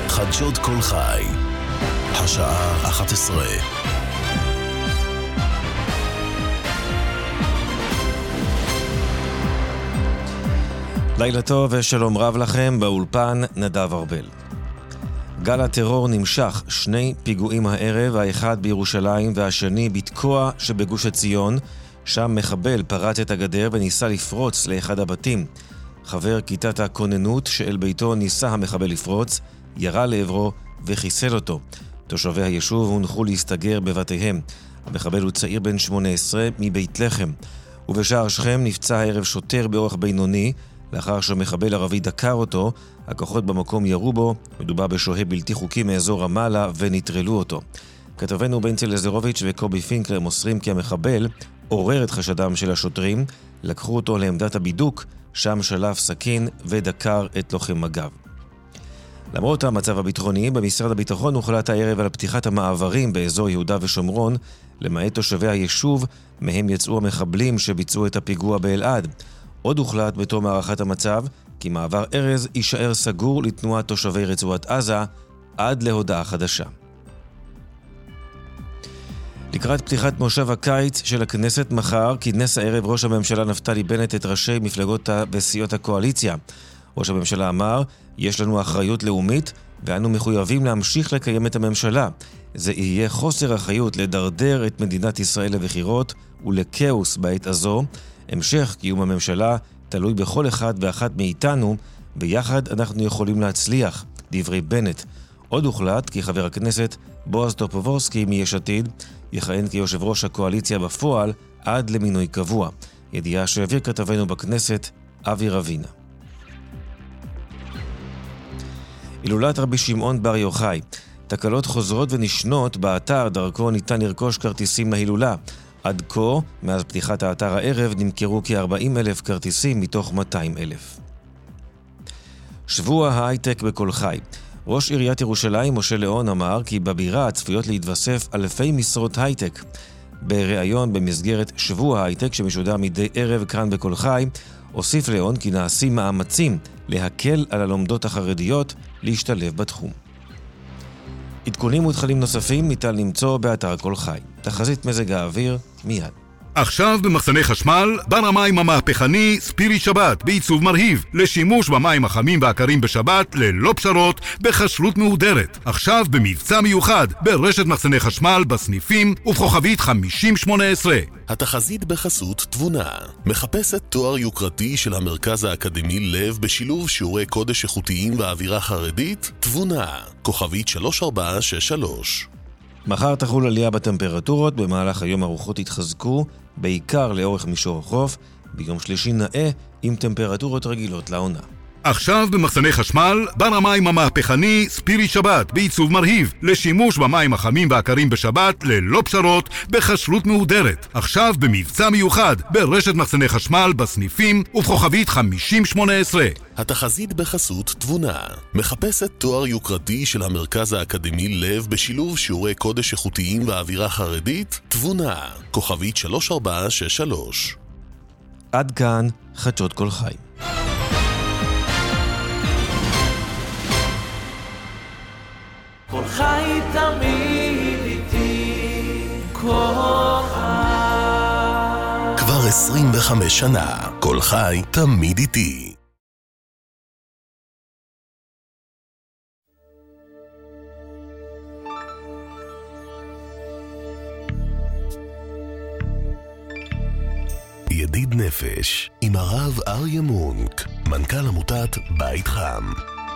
חדשות כל חי, השעה 11. לילה טוב ושלום רב לכם, באולפן נדב ארבל. גל הטרור נמשך, 2 פיגועים הערב, האחד בירושלים והשני בתקוע שבגוש עציון. שם מחבל פרץ את הגדר וניסה לפרוץ לאחד הבתים. חבר כיתת הכוננות שאל ביתו ניסה המחבל לפרוץ, ירה לעברו וחיסל אותו. תושבי היישוב הונחו להסתגר בבתיהם. המחבל הוא צעיר בן 18 מבית לחם. ובשער שכם נפצע הערב שוטר באורח בינוני, לאחר שמחבל ערבי דקר אותו. הכוחות במקום ירו בו, מדובר בשוהה בלתי חוקי מאזור רמאללה ונטרלו אותו. כתבנו בנצי לזרוביץ' וקובי פינקלר מוסרים כי המחבל עורר את חשדם של השוטרים, לקחו אותו לעמדת הבידוק, שם שלף סכין ודקר את לוחם מג"ב. למרות המצב הביטחוני, במשרד הביטחון הוחלט הערב על פתיחת המעברים באזור יהודה ושומרון, למעט תושבי היישוב, מהם יצאו המחבלים שביצעו את הפיגוע באלעד. עוד הוחלט בתום הערכת המצב, כי מעבר ארז יישאר סגור לתנועת תושבי רצועת עזה עד להודעה חדשה. לקראת פתיחת מושב הקיץ של הכנסת מחר, כינס הערב ראש הממשלה נפתלי בנט את ראשי מפלגות וסיעות הקואליציה. ראש הממשלה אמר, יש לנו אחריות לאומית ואנו מחויבים להמשיך לקיים את הממשלה. זה יהיה חוסר אחריות לדרדר את מדינת ישראל לבחירות ולכאוס בעת הזו. המשך קיום הממשלה תלוי בכל אחד ואחת מאיתנו, ביחד אנחנו יכולים להצליח, דברי בנט. עוד הוחלט כי חבר הכנסת בועז טופורובסקי מיש עתיד יכהן כיושב ראש הקואליציה בפועל עד למינוי קבוע. ידיעה שהעביר כתבנו בכנסת אבי רבינה. הילולת רבי שמעון בר יוחאי. תקלות חוזרות ונשנות באתר דרכו ניתן לרכוש כרטיסים להילולה. עד כה, מאז פתיחת האתר הערב, נמכרו כ-40,000 כרטיסים מתוך 200,000. שבוע ההייטק בכל חי. ראש עיריית ירושלים משה ליאון אמר כי בבירה צפויות להתווסף אלפי משרות הייטק. בריאיון במסגרת שבוע ההייטק שמשודר מדי ערב כאן בכל חי, הוסיף ליאון כי נעשים מאמצים להקל על הלומדות החרדיות להשתלב בתחום. עדכונים ותכנים נוספים ניתן למצוא באתר כל חי. תחזית מזג האוויר מיד. עכשיו במחסני חשמל, בר המים המהפכני ספירי שבת בעיצוב מרהיב, לשימוש במים החמים והקרים בשבת ללא פשרות בכשרות מהודרת. עכשיו במבצע מיוחד ברשת מחסני חשמל בסניפים ובכוכבית 5018. התחזית בחסות תבונה. מחפשת תואר יוקרתי של המרכז האקדמי לב בשילוב שיעורי קודש איכותיים ואווירה חרדית? תבונה. כוכבית 3463. מחר תחול עלייה בטמפרטורות, במהלך היום הרוחות יתחזקו, בעיקר לאורך מישור החוף, ביום שלישי נאה עם טמפרטורות רגילות לעונה. עכשיו במחסני חשמל, בר המים המהפכני ספירי שבת בעיצוב מרהיב, לשימוש במים החמים והקרים בשבת ללא פשרות בכשרות מהודרת. עכשיו במבצע מיוחד ברשת מחסני חשמל בסניפים ובכוכבית 5018. התחזית בחסות תבונה. מחפשת תואר יוקרתי של המרכז האקדמי לב בשילוב שיעורי קודש איכותיים ואווירה חרדית? תבונה. כוכבית 3463. עד כאן חדשות כל חי. כל חי תמיד איתי, כל חי. כבר 25 שנה, כל חי תמיד איתי. ידיד נפש עם הרב אריה מונק, מנכ"ל עמותת בית חם.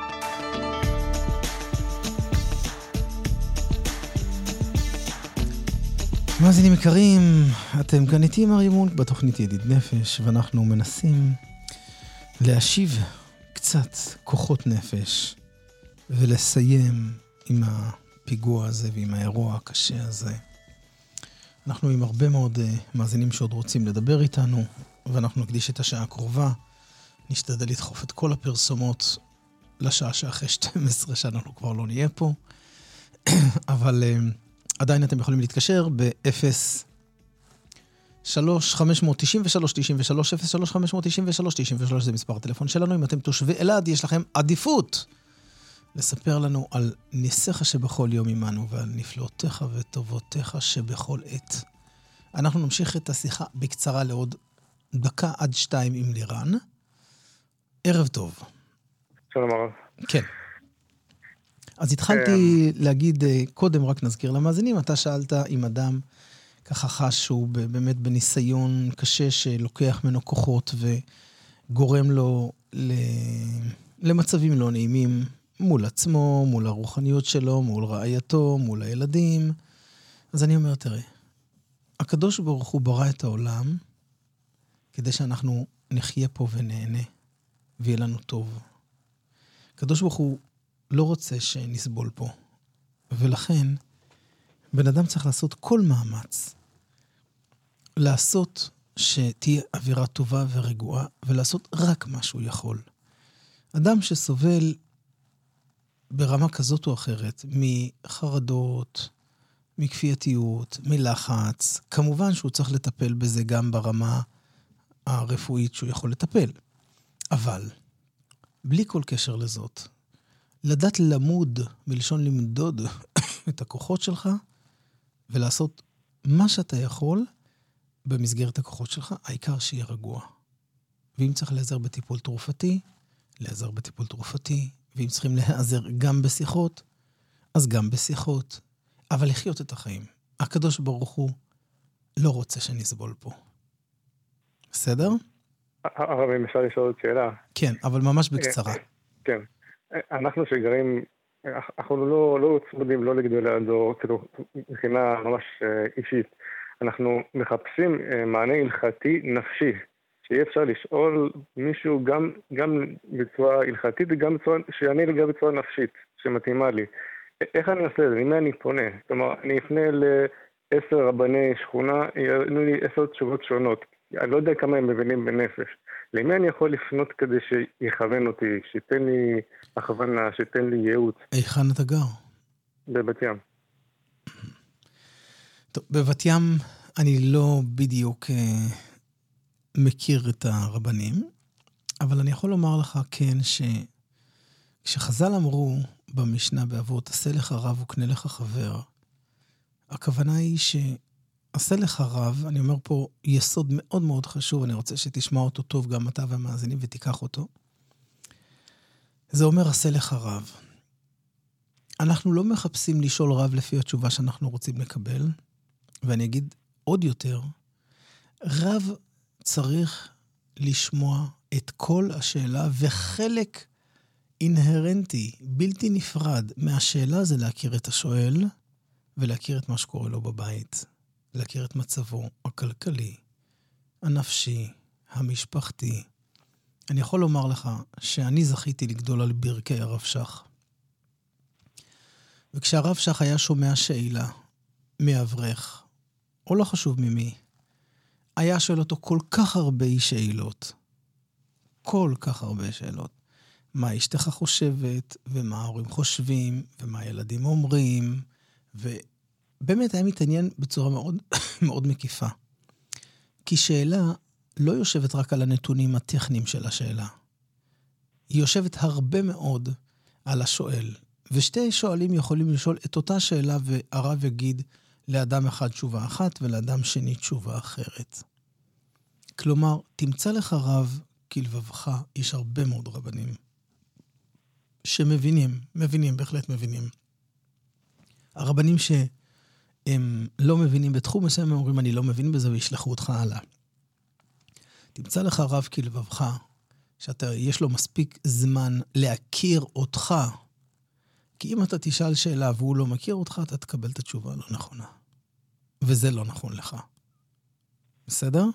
מאזינים יקרים, אתם כאן איתי אריה מונק בתוכנית ידיד נפש, ואנחנו מנסים להשיב קצת כוחות נפש ולסיים עם הפיגוע הזה ועם האירוע הקשה הזה. אנחנו עם הרבה מאוד מאזינים שעוד רוצים לדבר איתנו, ואנחנו נקדיש את השעה הקרובה. נשתדל לדחוף את כל הפרסומות לשעה שאחרי 12 שאנחנו כבר לא נהיה פה. אבל עדיין אתם יכולים להתקשר ב-03-593-93-93, 03-593-93, זה מספר הטלפון שלנו. אם אתם תושבי אלעד, יש לכם עדיפות לספר לנו על ניסיך שבכל יום עמנו ועל נפלאותיך וטובותיך שבכל עת. אנחנו נמשיך את השיחה בקצרה לעוד דקה עד 2 עם לירן. ערב טוב. שלום הרב. כן. אז התחלתי להגיד, קודם רק נזכיר למאזינים, אתה שאלת אם אדם ככה חש שהוא באמת בניסיון קשה שלוקח ממנו כוחות וגורם לו למצבים לא נעימים מול עצמו, מול הרוחניות שלו, מול רעייתו, מול הילדים. אז אני אומר, תראה, הקדוש ברוך הוא ברא את העולם כדי שאנחנו נחיה פה ונהנה ויהיה לנו טוב. הקדוש ברוך הוא לא רוצה שנסבול פה. ולכן, בן אדם צריך לעשות כל מאמץ. לעשות שתהיה אווירה טובה ורגועה, ולעשות רק מה שהוא יכול. אדם שסובל ברמה כזאת או אחרת, מחרדות, מכפייתיות, מלחץ, כמובן שהוא צריך לטפל בזה גם ברמה הרפואית שהוא יכול לטפל. אבל, בלי כל קשר לזאת, לדעת למוד, מלשון למדוד את הכוחות שלך, ולעשות מה שאתה יכול במסגרת הכוחות שלך, העיקר שיהיה רגוע. ואם צריך להיעזר בטיפול תרופתי, להיעזר בטיפול תרופתי, ואם צריכים להיעזר גם בשיחות, אז גם בשיחות. אבל לחיות את החיים. הקדוש ברוך הוא לא רוצה שנסבול פה. בסדר? הרב, אם אפשר לשאול עוד שאלה. כן, אבל ממש בקצרה. כן. אנחנו שגרים, אנחנו לא צמודים, לא לגדולי הדור, כאילו, מבחינה ממש אישית. אנחנו מחפשים מענה הלכתי נפשי, שיהיה אפשר לשאול מישהו גם בצורה הלכתית וגם שיענה לי גם בצורה נפשית, שמתאימה לי. איך אני עושה את זה? למי אני פונה? כלומר, אני אפנה ל10 רבני שכונה, יענו לי 10 תשובות שונות. אני לא יודע כמה הם מבינים בנפש. למי אני יכול לפנות כדי שיכוון אותי, שייתן לי הכוונה, שייתן לי ייעוץ? היכן אתה גר? בבת ים. טוב, בבת ים אני לא בדיוק מכיר את הרבנים, אבל אני יכול לומר לך כן שכשחז"ל אמרו במשנה באבות, עשה לך רב וקנה לך חבר, הכוונה היא עשה לך רב, אני אומר פה יסוד מאוד מאוד חשוב, אני רוצה שתשמע אותו טוב גם אתה והמאזינים ותיקח אותו. זה אומר עשה לך רב. אנחנו לא מחפשים לשאול רב לפי התשובה שאנחנו רוצים לקבל, ואני אגיד עוד יותר, רב צריך לשמוע את כל השאלה, וחלק אינהרנטי, בלתי נפרד מהשאלה זה להכיר את השואל, ולהכיר את מה שקורה לו בבית. להכיר את מצבו הכלכלי, הנפשי, המשפחתי. אני יכול לומר לך שאני זכיתי לגדול על ברכי הרב שך. וכשהרב שך היה שומע שאלה מאברך, או לא חשוב ממי, היה שואל אותו כל כך הרבה שאלות. כל כך הרבה שאלות. מה אשתך חושבת, ומה ההורים חושבים, ומה הילדים אומרים, באמת היה מתעניין בצורה מאוד, מאוד מקיפה. כי שאלה לא יושבת רק על הנתונים הטכניים של השאלה. היא יושבת הרבה מאוד על השואל. ושתי שואלים יכולים לשאול את אותה שאלה, והרב יגיד לאדם אחד תשובה אחת, ולאדם שני תשובה אחרת. כלומר, תמצא לך רב כלבבך, יש הרבה מאוד רבנים, שמבינים, בהחלט מבינים. הרבנים הם לא מבינים בתחום מסוים, הם אומרים, אני לא מבין בזה, וישלחו אותך הלאה. תמצא לך רב כלבבך, שיש לו מספיק זמן להכיר אותך, כי אם אתה תשאל שאלה והוא לא מכיר אותך, אתה תקבל את התשובה לא נכונה. וזה לא נכון לך. בסדר?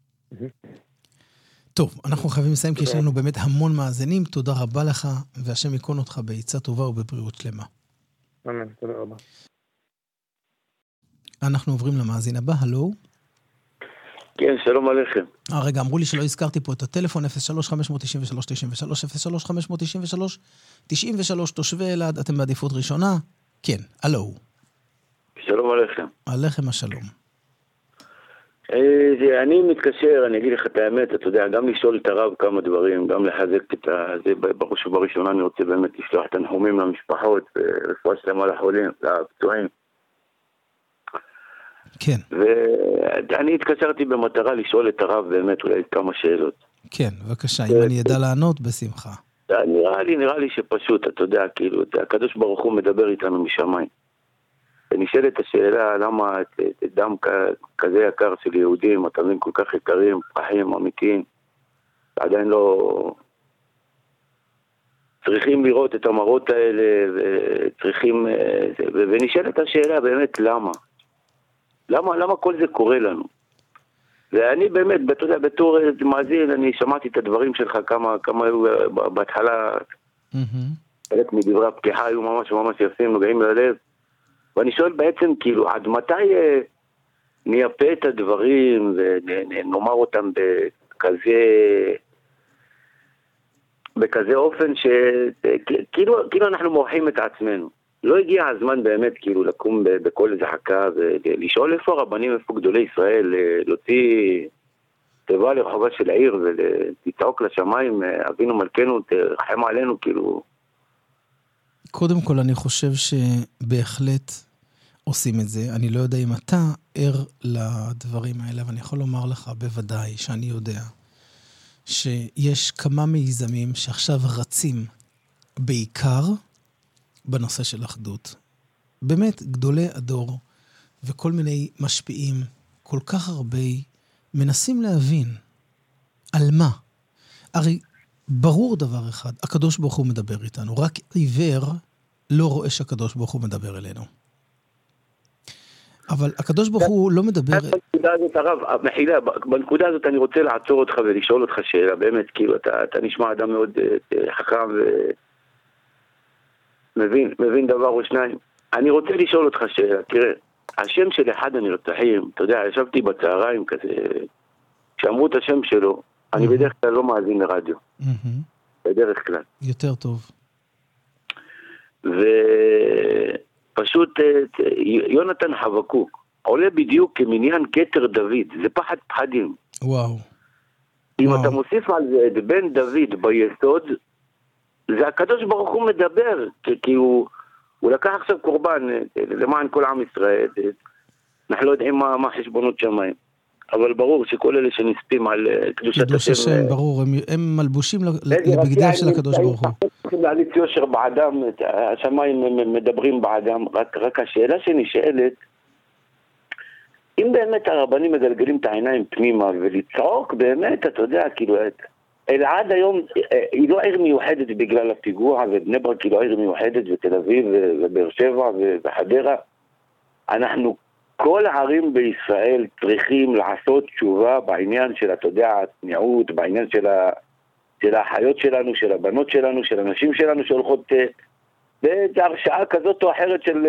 טוב, אנחנו חייבים לסיים, כי יש לנו באמת המון מאזינים. תודה רבה לך, והשם יקון אותך בעצה טובה ובבריאות שלמה. אמן, תודה רבה. אנחנו עוברים למאזין הבא, הלו? כן, שלום עליכם. רגע, אמרו לי שלא הזכרתי פה את הטלפון, 03-593-93-93, תושבי אלעד, אתם בעדיפות ראשונה? כן, הלו. שלום עליכם. עליכם השלום. אני מתקשר, אני אגיד לך את האמת, אתה יודע, גם לשאול את הרב כמה דברים, גם לחזק את זה, בראש ובראשונה אני רוצה באמת לשלוח את הנחומים למשפחות, ורפואה שלמה לחולים, לפצועים. כן. ואני התקשרתי במטרה לשאול את הרב באמת אולי כמה שאלות. כן, בבקשה, אם אני ידע לענות, בשמחה. נראה לי שפשוט, אתה יודע, כאילו, הקדוש ברוך הוא מדבר איתנו משמיים. ונשאלת השאלה, למה דם כזה יקר של יהודים, אתרים כל כך יקרים, פרחים, אמיתיים, עדיין לא... צריכים לראות את המראות האלה, וצריכים... ונשאלת השאלה באמת, למה? למה כל זה קורה לנו? ואני באמת, אתה יודע, בתור מאזין, אני שמעתי את הדברים שלך, כמה היו בהתחלה, חלק מדברי הפתיחה היו ממש ממש יפים, נוגעים ללב, ואני שואל בעצם, כאילו, עד מתי נייפה את הדברים, ונאמר אותם בכזה אופן, כאילו אנחנו מורחים את עצמנו. לא הגיע הזמן באמת כאילו לקום בכל זעקה ולשאול איפה הרבנים, איפה גדולי ישראל, להוציא תיבה לרחובה של העיר ולצעוק לשמיים, אבינו מלכנו, תרחם עלינו, כאילו. קודם כל אני חושב שבהחלט עושים את זה. אני לא יודע אם אתה ער לדברים האלה, אבל אני יכול לומר לך בוודאי שאני יודע שיש כמה מיזמים שעכשיו רצים בעיקר בנושא של אחדות. באמת, גדולי הדור וכל מיני משפיעים, כל כך הרבה, מנסים להבין על מה. הרי ברור דבר אחד, הקדוש ברוך הוא מדבר איתנו, רק עיוור לא רואה שהקדוש ברוך הוא מדבר אלינו. אבל הקדוש ברוך הוא לא מדבר... בנקודה הזאת, הרב, מחילה, בנקודה הזאת אני רוצה לעצור אותך ולשאול אותך שאלה, באמת, כאילו, אתה נשמע אדם מאוד חכם מבין דבר או שניים. אני רוצה לשאול אותך שאלה, תראה, השם של אחד הנרצחים, אתה יודע, ישבתי בצהריים כזה, כשאמרו את השם שלו, אני בדרך כלל לא מאזין לרדיו. בדרך כלל. יותר טוב. ופשוט יונתן חבקוק עולה בדיוק כמניין כתר דוד, זה פחד פחדים. וואו. אם אתה מוסיף על זה את בן דוד ביסוד, זה הקדוש ברוך הוא מדבר, כי הוא לקח עכשיו קורבן למען כל עם ישראל. אנחנו לא יודעים מה חשבונות שמיים, אבל ברור שכל אלה שנספים על קדושת השם, ברור, הם מלבושים לבגדיו של הקדוש ברוך הוא. צריכים להליץ יושר באדם, השמיים מדברים באדם, רק השאלה שנשאלת, אם באמת הרבנים מגלגלים את העיניים פנימה ולצעוק באמת, אתה יודע, כאילו, אלעד היום היא לא עיר מיוחדת בגלל הפיגוע, ובני ברק היא לא עיר מיוחדת, ותל אביב ובאר שבע וחדרה. אנחנו, כל הערים בישראל צריכים לעשות תשובה בעניין של, אתה יודע, הצניעות, בעניין של האחיות שלנו, של הבנות שלנו, של הנשים שלנו שהולכות בהרשעה כזאת או אחרת של...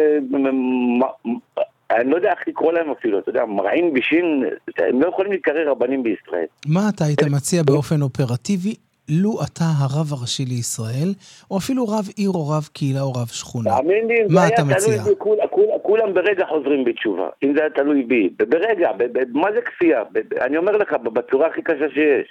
אני לא יודע איך לקרוא להם אפילו, אתה יודע, מרעין בישין, הם לא יכולים להיקרא רבנים בישראל. מה אתה היית מציע באופן אופרטיבי, לו אתה הרב הראשי לישראל, או אפילו רב עיר או רב קהילה או רב שכונה? מה אתה מציע? כולם ברגע חוזרים בתשובה, אם זה היה תלוי בי, ברגע, מה זה כפייה? אני אומר לך, בצורה הכי קשה שיש.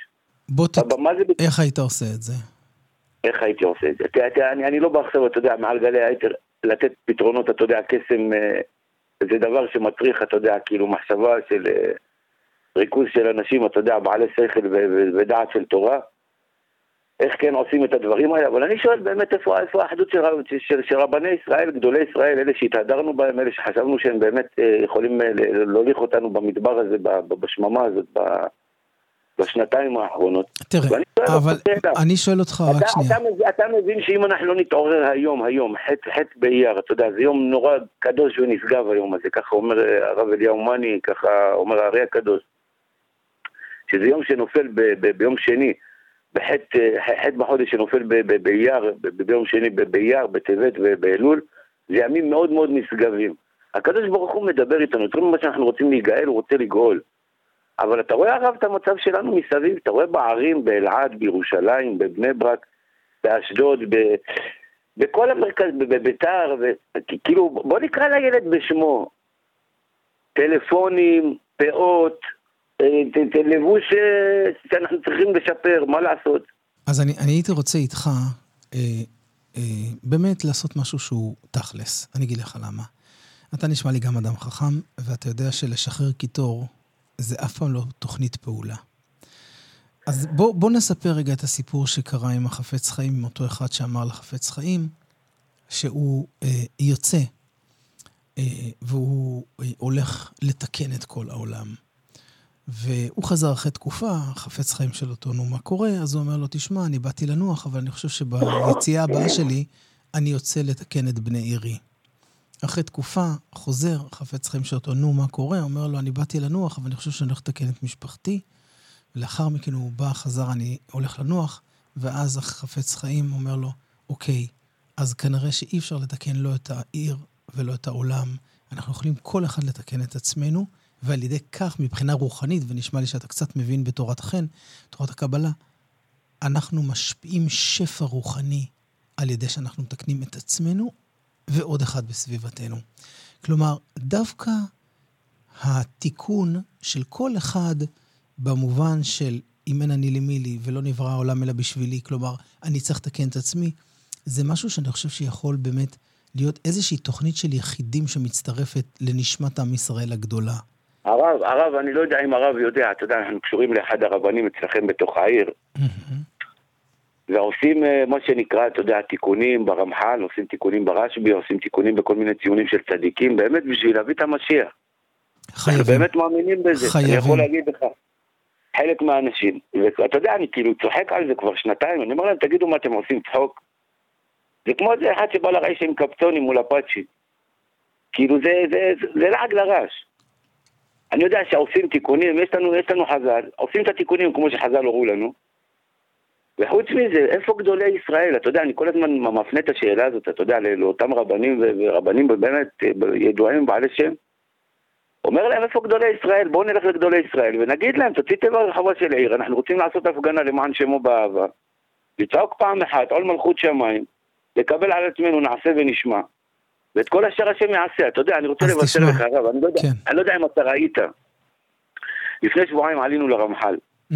איך היית עושה את זה? איך הייתי עושה את זה? אני לא באחסר, אתה יודע, מעל גלי הייתי לתת פתרונות, אתה יודע, קסם... זה דבר שמצריך, אתה יודע, כאילו מחשבה של ריכוז של אנשים, אתה יודע, בעלי שכל ודעת של תורה. איך כן עושים את הדברים האלה? אבל אני שואל באמת איפה האחדות של רבני ישראל, גדולי ישראל, אלה שהתהדרנו בהם, אלה שחשבנו שהם באמת יכולים להוליך אותנו במדבר הזה, בשממה הזאת, בשנתיים האחרונות. תראה, אבל אני שואל אותך רק שנייה. אתה מבין שאם אנחנו לא נתעורר היום, חטא באייר, אתה יודע, זה יום נורא קדוש ונשגב היום הזה, ככה אומר הרב אליהו מני, ככה אומר הארי הקדוש, שזה יום שנופל ביום שני, חטא בחודש שנופל באייר, ביום שני באייר, בטבת ובאלול, זה ימים מאוד מאוד נשגבים. הקדוש ברוך הוא מדבר איתנו, תראו מה שאנחנו רוצים להיגאל, הוא רוצה לגאול. אבל אתה רואה הרב את המצב שלנו מסביב, אתה רואה בערים, באלעד, בירושלים, בבני ברק, באשדוד, בכל המרכז, בביתר, כאילו, בוא נקרא לילד בשמו, טלפונים, פאות, לבוש שאנחנו צריכים לשפר, מה לעשות? אז אני הייתי רוצה איתך באמת לעשות משהו שהוא תכלס. אני אגיד לך למה. אתה נשמע לי גם אדם חכם, ואתה יודע שלשחרר קיטור זה אף פעם לא תוכנית פעולה. אז בוא נספר רגע את הסיפור שקרה עם החפץ חיים, עם אותו אחד שאמר לחפץ חיים, שהוא יוצא, והוא הולך לתקן את כל העולם. והוא חזר אחרי תקופה, חפץ חיים של אותו, נו, מה קורה? אז הוא אומר לו, תשמע, אני באתי לנוח, אבל אני חושב שביציאה הבאה שלי, אני יוצא לתקן את בני עירי. אחרי תקופה, חוזר, חפץ חיים של אותו, נו, מה קורה? אומר לו, אני באתי לנוח, אבל אני חושב שאני הולך לתקן את משפחתי. ולאחר מכן הוא בא, חזר, אני הולך לנוח, ואז החפץ חיים אומר לו, אוקיי, אז כנראה שאי אפשר לתקן לא את העיר ולא את העולם. אנחנו יכולים כל אחד לתקן את עצמנו, ועל ידי כך, מבחינה רוחנית, ונשמע לי שאתה קצת מבין בתורת החן, תורת הקבלה, אנחנו משפיעים שפע רוחני על ידי שאנחנו מתקנים את עצמנו, ועוד אחד בסביבתנו. כלומר, דווקא התיקון של כל אחד במובן של אם אין אני למילי ולא נברא העולם אלא בשבילי, כלומר, אני צריך לתקן את עצמי, זה משהו שאני חושב שיכול באמת להיות איזושהי תוכנית של יחידים שמצטרפת לנשמת עם ישראל הגדולה. הרב, אני לא יודע אם הרב יודע, אתה יודע, אנחנו קשורים לאחד הרבנים אצלכם בתוך העיר, ועושים מה שנקרא, אתה יודע, תיקונים ברמח"ל, עושים תיקונים ברשב"י, עושים תיקונים בכל מיני ציונים של צדיקים, באמת בשביל להביא את המשיח. חייבים. באמת מאמינים בזה. חייבים. אני יכול להגיד לך, חלק מהאנשים, ואתה יודע, אני כאילו צוחק על זה כבר שנתיים, אני אומר להם, תגידו מה אתם עושים צחוק. זה כמו זה אחד שבא לרעש עם קפצונים מול הפאצ'י. כאילו זה לעג לרש. אני יודע שעושים תיקונים, יש לנו חז"ל, עושים את התיקונים כמו שחז"ל הורו לנו, וחוץ מזה, איפה גדולי ישראל? אתה יודע, אני כל הזמן מפנה את השאלה הזאת, אתה יודע, לאותם רבנים ורבנים באמת ידועים בעלי שם, אומר להם, איפה גדולי ישראל? בואו נלך לגדולי ישראל, ונגיד להם, תוציא טבע רחבה של העיר, אנחנו רוצים לעשות הפגנה למען שמו באהבה, לצעוק פעם אחת, עול מלכות שמיים, לקבל על עצמנו, נעשה ונשמע, ואת כל אשר השם יעשה. אתה יודע, אני רוצה לבשר לך, הרב, אני לא יודע אם אתה ראית, לפני שבועיים עלינו לרמח"ל,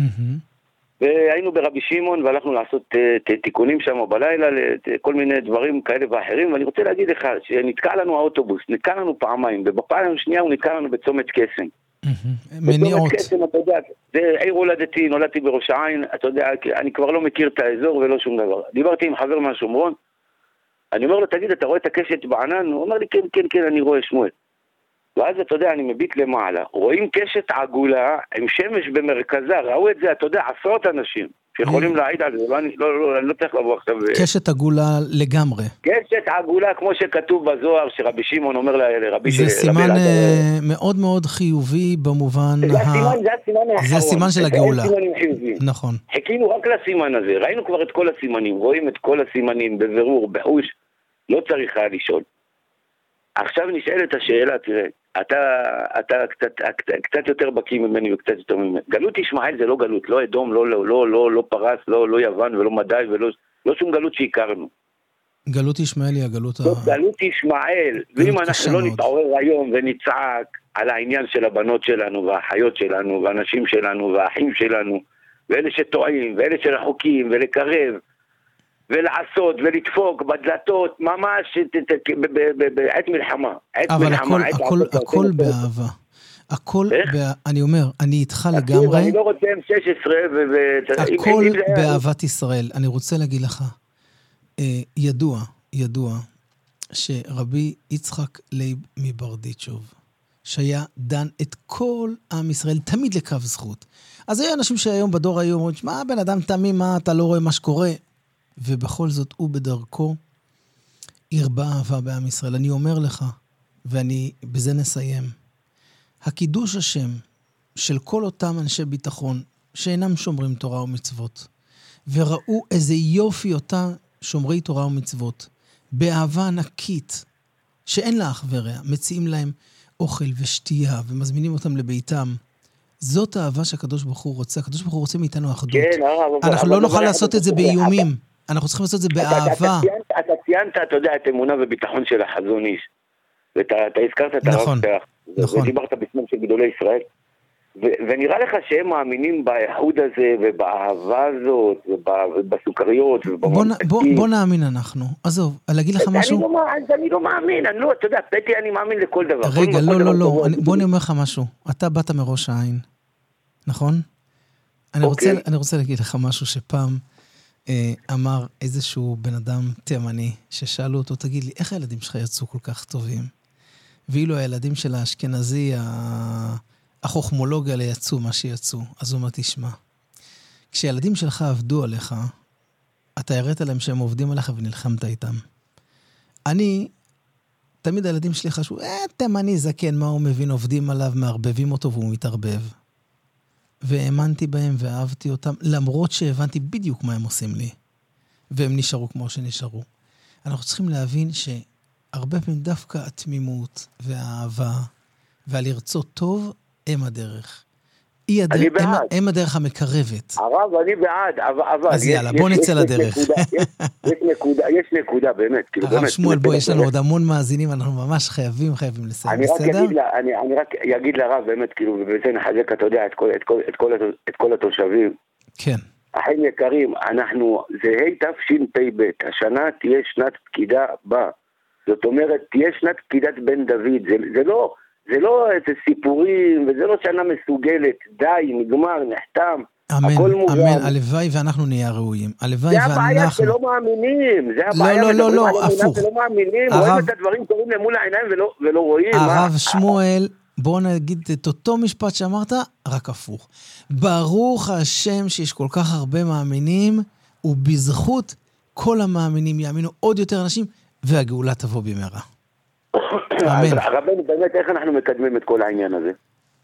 והיינו ברבי שמעון, והלכנו לעשות תיקונים שם בלילה, כל מיני דברים כאלה ואחרים, ואני רוצה להגיד לך, שנתקע לנו האוטובוס, נתקע לנו פעמיים, ובפעם השנייה הוא נתקע לנו בצומת קסם. מניעות. בצומת קסם, אתה יודע, זה עיר הולדתי, נולדתי בראש העין, אתה יודע, אני כבר לא מכיר את האזור ולא שום דבר. דיברתי עם חבר מהשומרון, אני אומר לו, תגיד, אתה רואה את הקשת בענן? הוא אומר לי, כן, אני רואה שמואל. ואז אתה יודע, אני מביט למעלה, רואים קשת עגולה עם שמש במרכזה, ראו את זה, אתה יודע, עשרות אנשים שיכולים להעיד על זה, אני לא צריך לבוא עכשיו. קשת עגולה לגמרי. קשת עגולה, כמו שכתוב בזוהר, שרבי שמעון אומר לרבי... זה סימן מאוד מאוד חיובי במובן... זה הסימן של הגאולה. נכון. חיכינו רק לסימן הזה, ראינו כבר את כל הסימנים, רואים את כל הסימנים בבירור, בחוש, לא צריך היה לשאול. עכשיו נשאלת השאלה, תראה, אתה קצת יותר בקיא ממני וקצת יותר ממני. גלות ישמעאל זה לא גלות, לא אדום, לא פרס, לא יוון ולא מדי ולא שום גלות שהכרנו. גלות ישמעאל היא הגלות גלות ישמעאל, ואם אנחנו לא נתעורר היום ונצעק על העניין של הבנות שלנו והאחיות שלנו והאנשים שלנו והאחים שלנו ואלה שטועים ואלה שרחוקים ולקרב ולעשות ולדפוק בדלתות ממש בעת מלחמה. אבל הכל באהבה. הכל, אני אומר, אני איתך לגמרי. אני לא רוצה M16 הכל באהבת ישראל. אני רוצה להגיד לך, ידוע שרבי יצחק לייב מברדיצ'וב, שהיה דן את כל עם ישראל תמיד לקו זכות. אז היו אנשים שהיום בדור היום אומרים, מה בן אדם תמים, מה אתה לא רואה מה שקורה? ובכל זאת הוא בדרכו הרבה אהבה בעם ישראל. אני אומר לך, ואני בזה נסיים, הקידוש השם של כל אותם אנשי ביטחון שאינם שומרים תורה ומצוות, וראו איזה יופי אותם שומרי תורה ומצוות, באהבה ענקית, שאין לה אח ורע, מציעים להם אוכל ושתייה, ומזמינים אותם לביתם. זאת האהבה שהקדוש ברוך הוא רוצה. הקדוש ברוך הוא רוצה מאיתנו אחדות. כן, אנחנו לא נוכל לעשות את זה באיומים. אנחנו צריכים לעשות את זה באהבה. אתה ציינת, אתה יודע, את אמונה וביטחון של החזון איש. ואתה הזכרת את הרב פרח. נכון. ודיברת בשמם של גדולי ישראל. ונראה לך שהם מאמינים באיחוד הזה, ובאהבה הזאת, ובסוכריות, ובממתקים. בוא נאמין אנחנו. עזוב, להגיד לך משהו? אני לא מאמין, אתה יודע, פטי, אני מאמין לכל דבר. רגע, לא, בוא נאמר לך משהו. אתה באת מראש העין, נכון? אני רוצה להגיד לך משהו שפעם אמר איזשהו בן אדם תימני, ששאלו אותו, תגיד לי, איך הילדים שלך יצאו כל כך טובים? ואילו הילדים של האשכנזי, החוכמולוג האלה יצאו מה שיצאו. אז הוא אומר, תשמע, כשילדים שלך עבדו עליך, אתה הראת להם שהם עובדים עליך ונלחמת איתם. תמיד הילדים שלי חשבו, תימני זקן, מה הוא מבין, עובדים עליו, מערבבים אותו והוא מתערבב. והאמנתי בהם ואהבתי אותם, למרות שהבנתי בדיוק מה הם עושים לי. והם נשארו כמו שנשארו. אנחנו צריכים להבין שהרבה פעמים דווקא התמימות והאהבה והלרצות טוב הם הדרך. הם הדרך המקרבת. הרב, אני בעד, אבל... אז יאללה, בוא נצא לדרך. יש נקודה, באמת. הרב שמואל, בוא, יש לנו עוד המון מאזינים, אנחנו ממש חייבים לסיים, בסדר? אני רק אגיד לרב, באמת, כאילו, ובזה נחזק, אתה יודע, את כל התושבים. כן. אחים יקרים, זה תשפ"ב, השנה תהיה שנת פקידה בה. זאת אומרת, תהיה שנת פקידת בן דוד, זה לא איזה סיפורים, וזה לא שנה מסוגלת, די, נגמר, נחתם, הכל מובן. אמן, הלוואי ואנחנו נהיה ראויים. זה הבעיה שלא מאמינים, זה הבעיה הפוך. שלא מאמינים, רואים את הדברים קוראים למול העיניים ולא רואים. הרב שמואל, בוא נגיד את אותו משפט שאמרת, רק הפוך. ברוך השם שיש כל כך הרבה מאמינים, ובזכות כל המאמינים יאמינו עוד יותר אנשים, והגאולה תבוא במהרה. רבנו, באמת, איך אנחנו מקדמים את כל העניין הזה?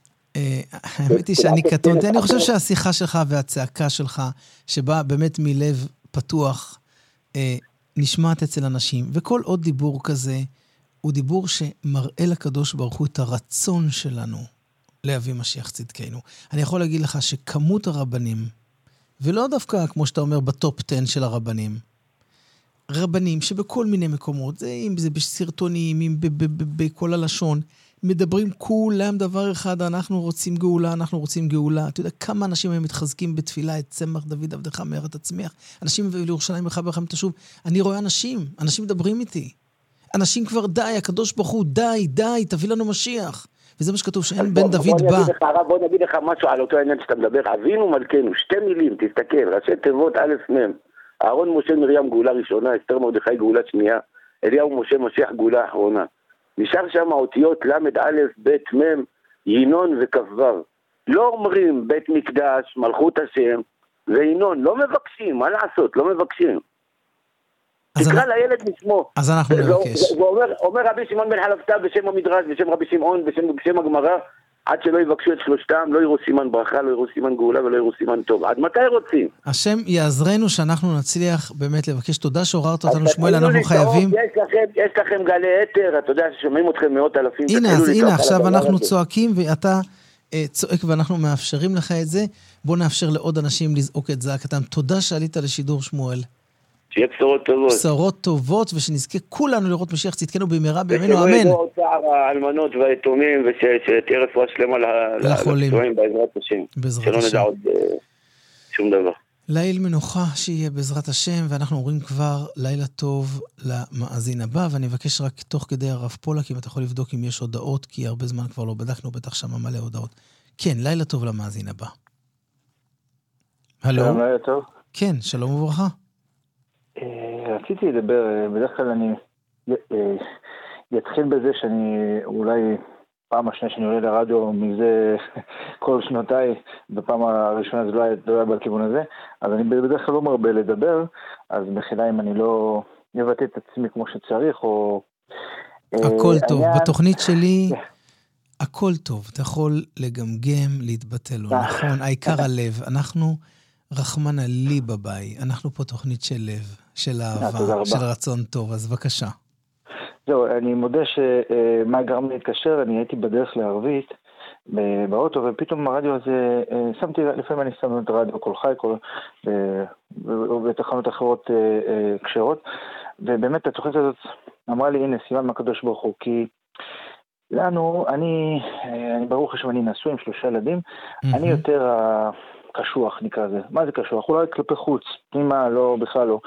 האמת היא שאני קטונתי, אני חושב שהשיחה שלך והצעקה שלך, שבאה באמת מלב פתוח, נשמעת אצל אנשים, וכל עוד דיבור כזה, הוא דיבור שמראה לקדוש ברוך הוא את הרצון שלנו להביא משיח צדקנו. אני יכול להגיד לך שכמות הרבנים, ולא דווקא, כמו שאתה אומר, בטופ 10 של הרבנים, רבנים שבכל מיני מקומות, אם זה בסרטונים, אם בכל הלשון, מדברים כולם דבר אחד, אנחנו רוצים גאולה. אתה יודע כמה אנשים הם מתחזקים בתפילה, את צמח דוד עבדך מהר תצמיח. אנשים לירושלים לך ברחם תשוב. אני רואה אנשים מדברים איתי. אנשים כבר די, הקדוש ברוך הוא, די, תביא לנו משיח. וזה מה שכתוב, שאין בן דוד בא. בוא נגיד לך משהו על אותו העניין שאתה מדבר. אבינו מלכנו, 2 מילים, תסתכל, ראשי תיבות א' מ'. אהרון משה מרים גאולה ראשונה, אסתר מרדכי גאולה שנייה, אליהו משה משיח גאולה אחרונה. נשאר שם האותיות למד א' ב' מ' ינון וכ"ו. לא אומרים בית מקדש, מלכות השם וינון, לא מבקשים, מה לעשות, לא מבקשים. תקרא לילד משמו. אז אנחנו נבקש. אומר רבי שמעון בן חלפתא בשם המדרש, בשם רבי שמעון, בשם הגמרא, עד שלא יבקשו את שלושתם, לא יראו סימן ברכה, לא יראו סימן גאולה ולא יראו סימן טוב. עד מתי רוצים? השם יעזרנו שאנחנו נצליח באמת לבקש. תודה שעוררת אותנו, שמואל, אנחנו חייבים. יש לכם גלי אתר, אתה יודע ששומעים אתכם מאות אלפים. הנה, עכשיו אנחנו צועקים ואתה צועק ואנחנו מאפשרים לך את זה. בוא נאפשר לעוד אנשים לזעוק את זעקתם. תודה שעלית לשידור, שמואל. שיהיה בשורות טובות. בשורות טובות, ושנזכה כולנו לראות משיח צדקנו במהרה בימינו, אמן. ושלא צער האלמנות והיתומים, ושתהיה רפואה שלמה לפצועים בעזרת השם. שלא נדע עוד שום דבר. ליל מנוחה שיהיה בעזרת השם, ואנחנו אומרים כבר לילה טוב למאזין הבא, ואני מבקש רק תוך כדי הרב פולק, אם אתה יכול לבדוק אם יש הודעות, כי הרבה זמן כבר לא בדקנו, בטח שם מלא הודעות. כן, לילה טוב למאזין הבא. הלו? שלום, לילה טוב. כן, שלום וברכה. רציתי לדבר, בדרך כלל אני אתחיל בזה שאני אולי פעם השנייה שאני עולה לרדיו מזה כל שנותיי, בפעם הראשונה זה לא היה בכיוון הזה, אז אני בדרך כלל לא מרבה לדבר, אז מחילה אם אני לא אבטא את עצמי כמו שצריך, או... הכל טוב, בתוכנית שלי הכל טוב, אתה יכול לגמגם, להתבטא לו, נכון? העיקר הלב, אנחנו... רחמנא ליבא ביי, אנחנו פה תוכנית של לב, של אהבה, של רצון טוב, אז בבקשה. זהו, אני מודה שמה גרם לי להתקשר, אני הייתי בדרך לערבית, באוטו, ופתאום הרדיו הזה, לפעמים אני שם את הרדיו כל חי, ותחנות אחרות קשרות, ובאמת התוכנית הזאת אמרה לי, הנה, סימן מהקדוש ברוך הוא, כי לנו, אני ברוך השם, אני נשוי עם 3 ילדים, אני יותר קשוח נקרא זה. מה זה קשוח? אולי כלפי חוץ, פנימה, לא, בכלל לא.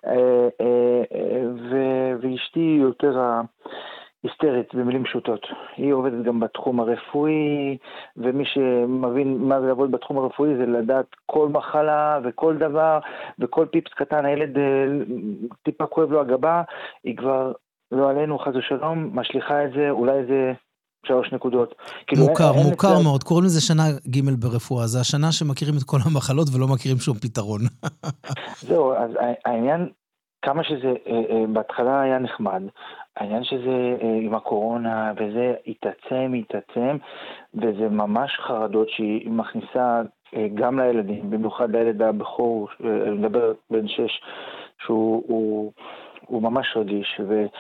ואשתי יותר היסטרית במילים פשוטות. היא עובדת גם בתחום הרפואי, ומי שמבין מה זה לעבוד בתחום הרפואי זה לדעת כל מחלה וכל דבר, וכל פיפס קטן, הילד טיפה כואב לו הגבה, היא כבר לא עלינו חס ושלום, משליחה את זה, אולי זה 3 נקודות. מוכר מאוד, קוראים לזה שנה ג' ברפואה, זה השנה שמכירים את כל המחלות ולא מכירים שום פתרון. זהו, אז העניין, כמה שזה בהתחלה היה נחמד, העניין שזה עם הקורונה, וזה התעצם, וזה ממש חרדות שהיא מכניסה גם לילדים, במיוחד לילד הבכור, אני מדבר בן 6, שהוא ממש רגיש,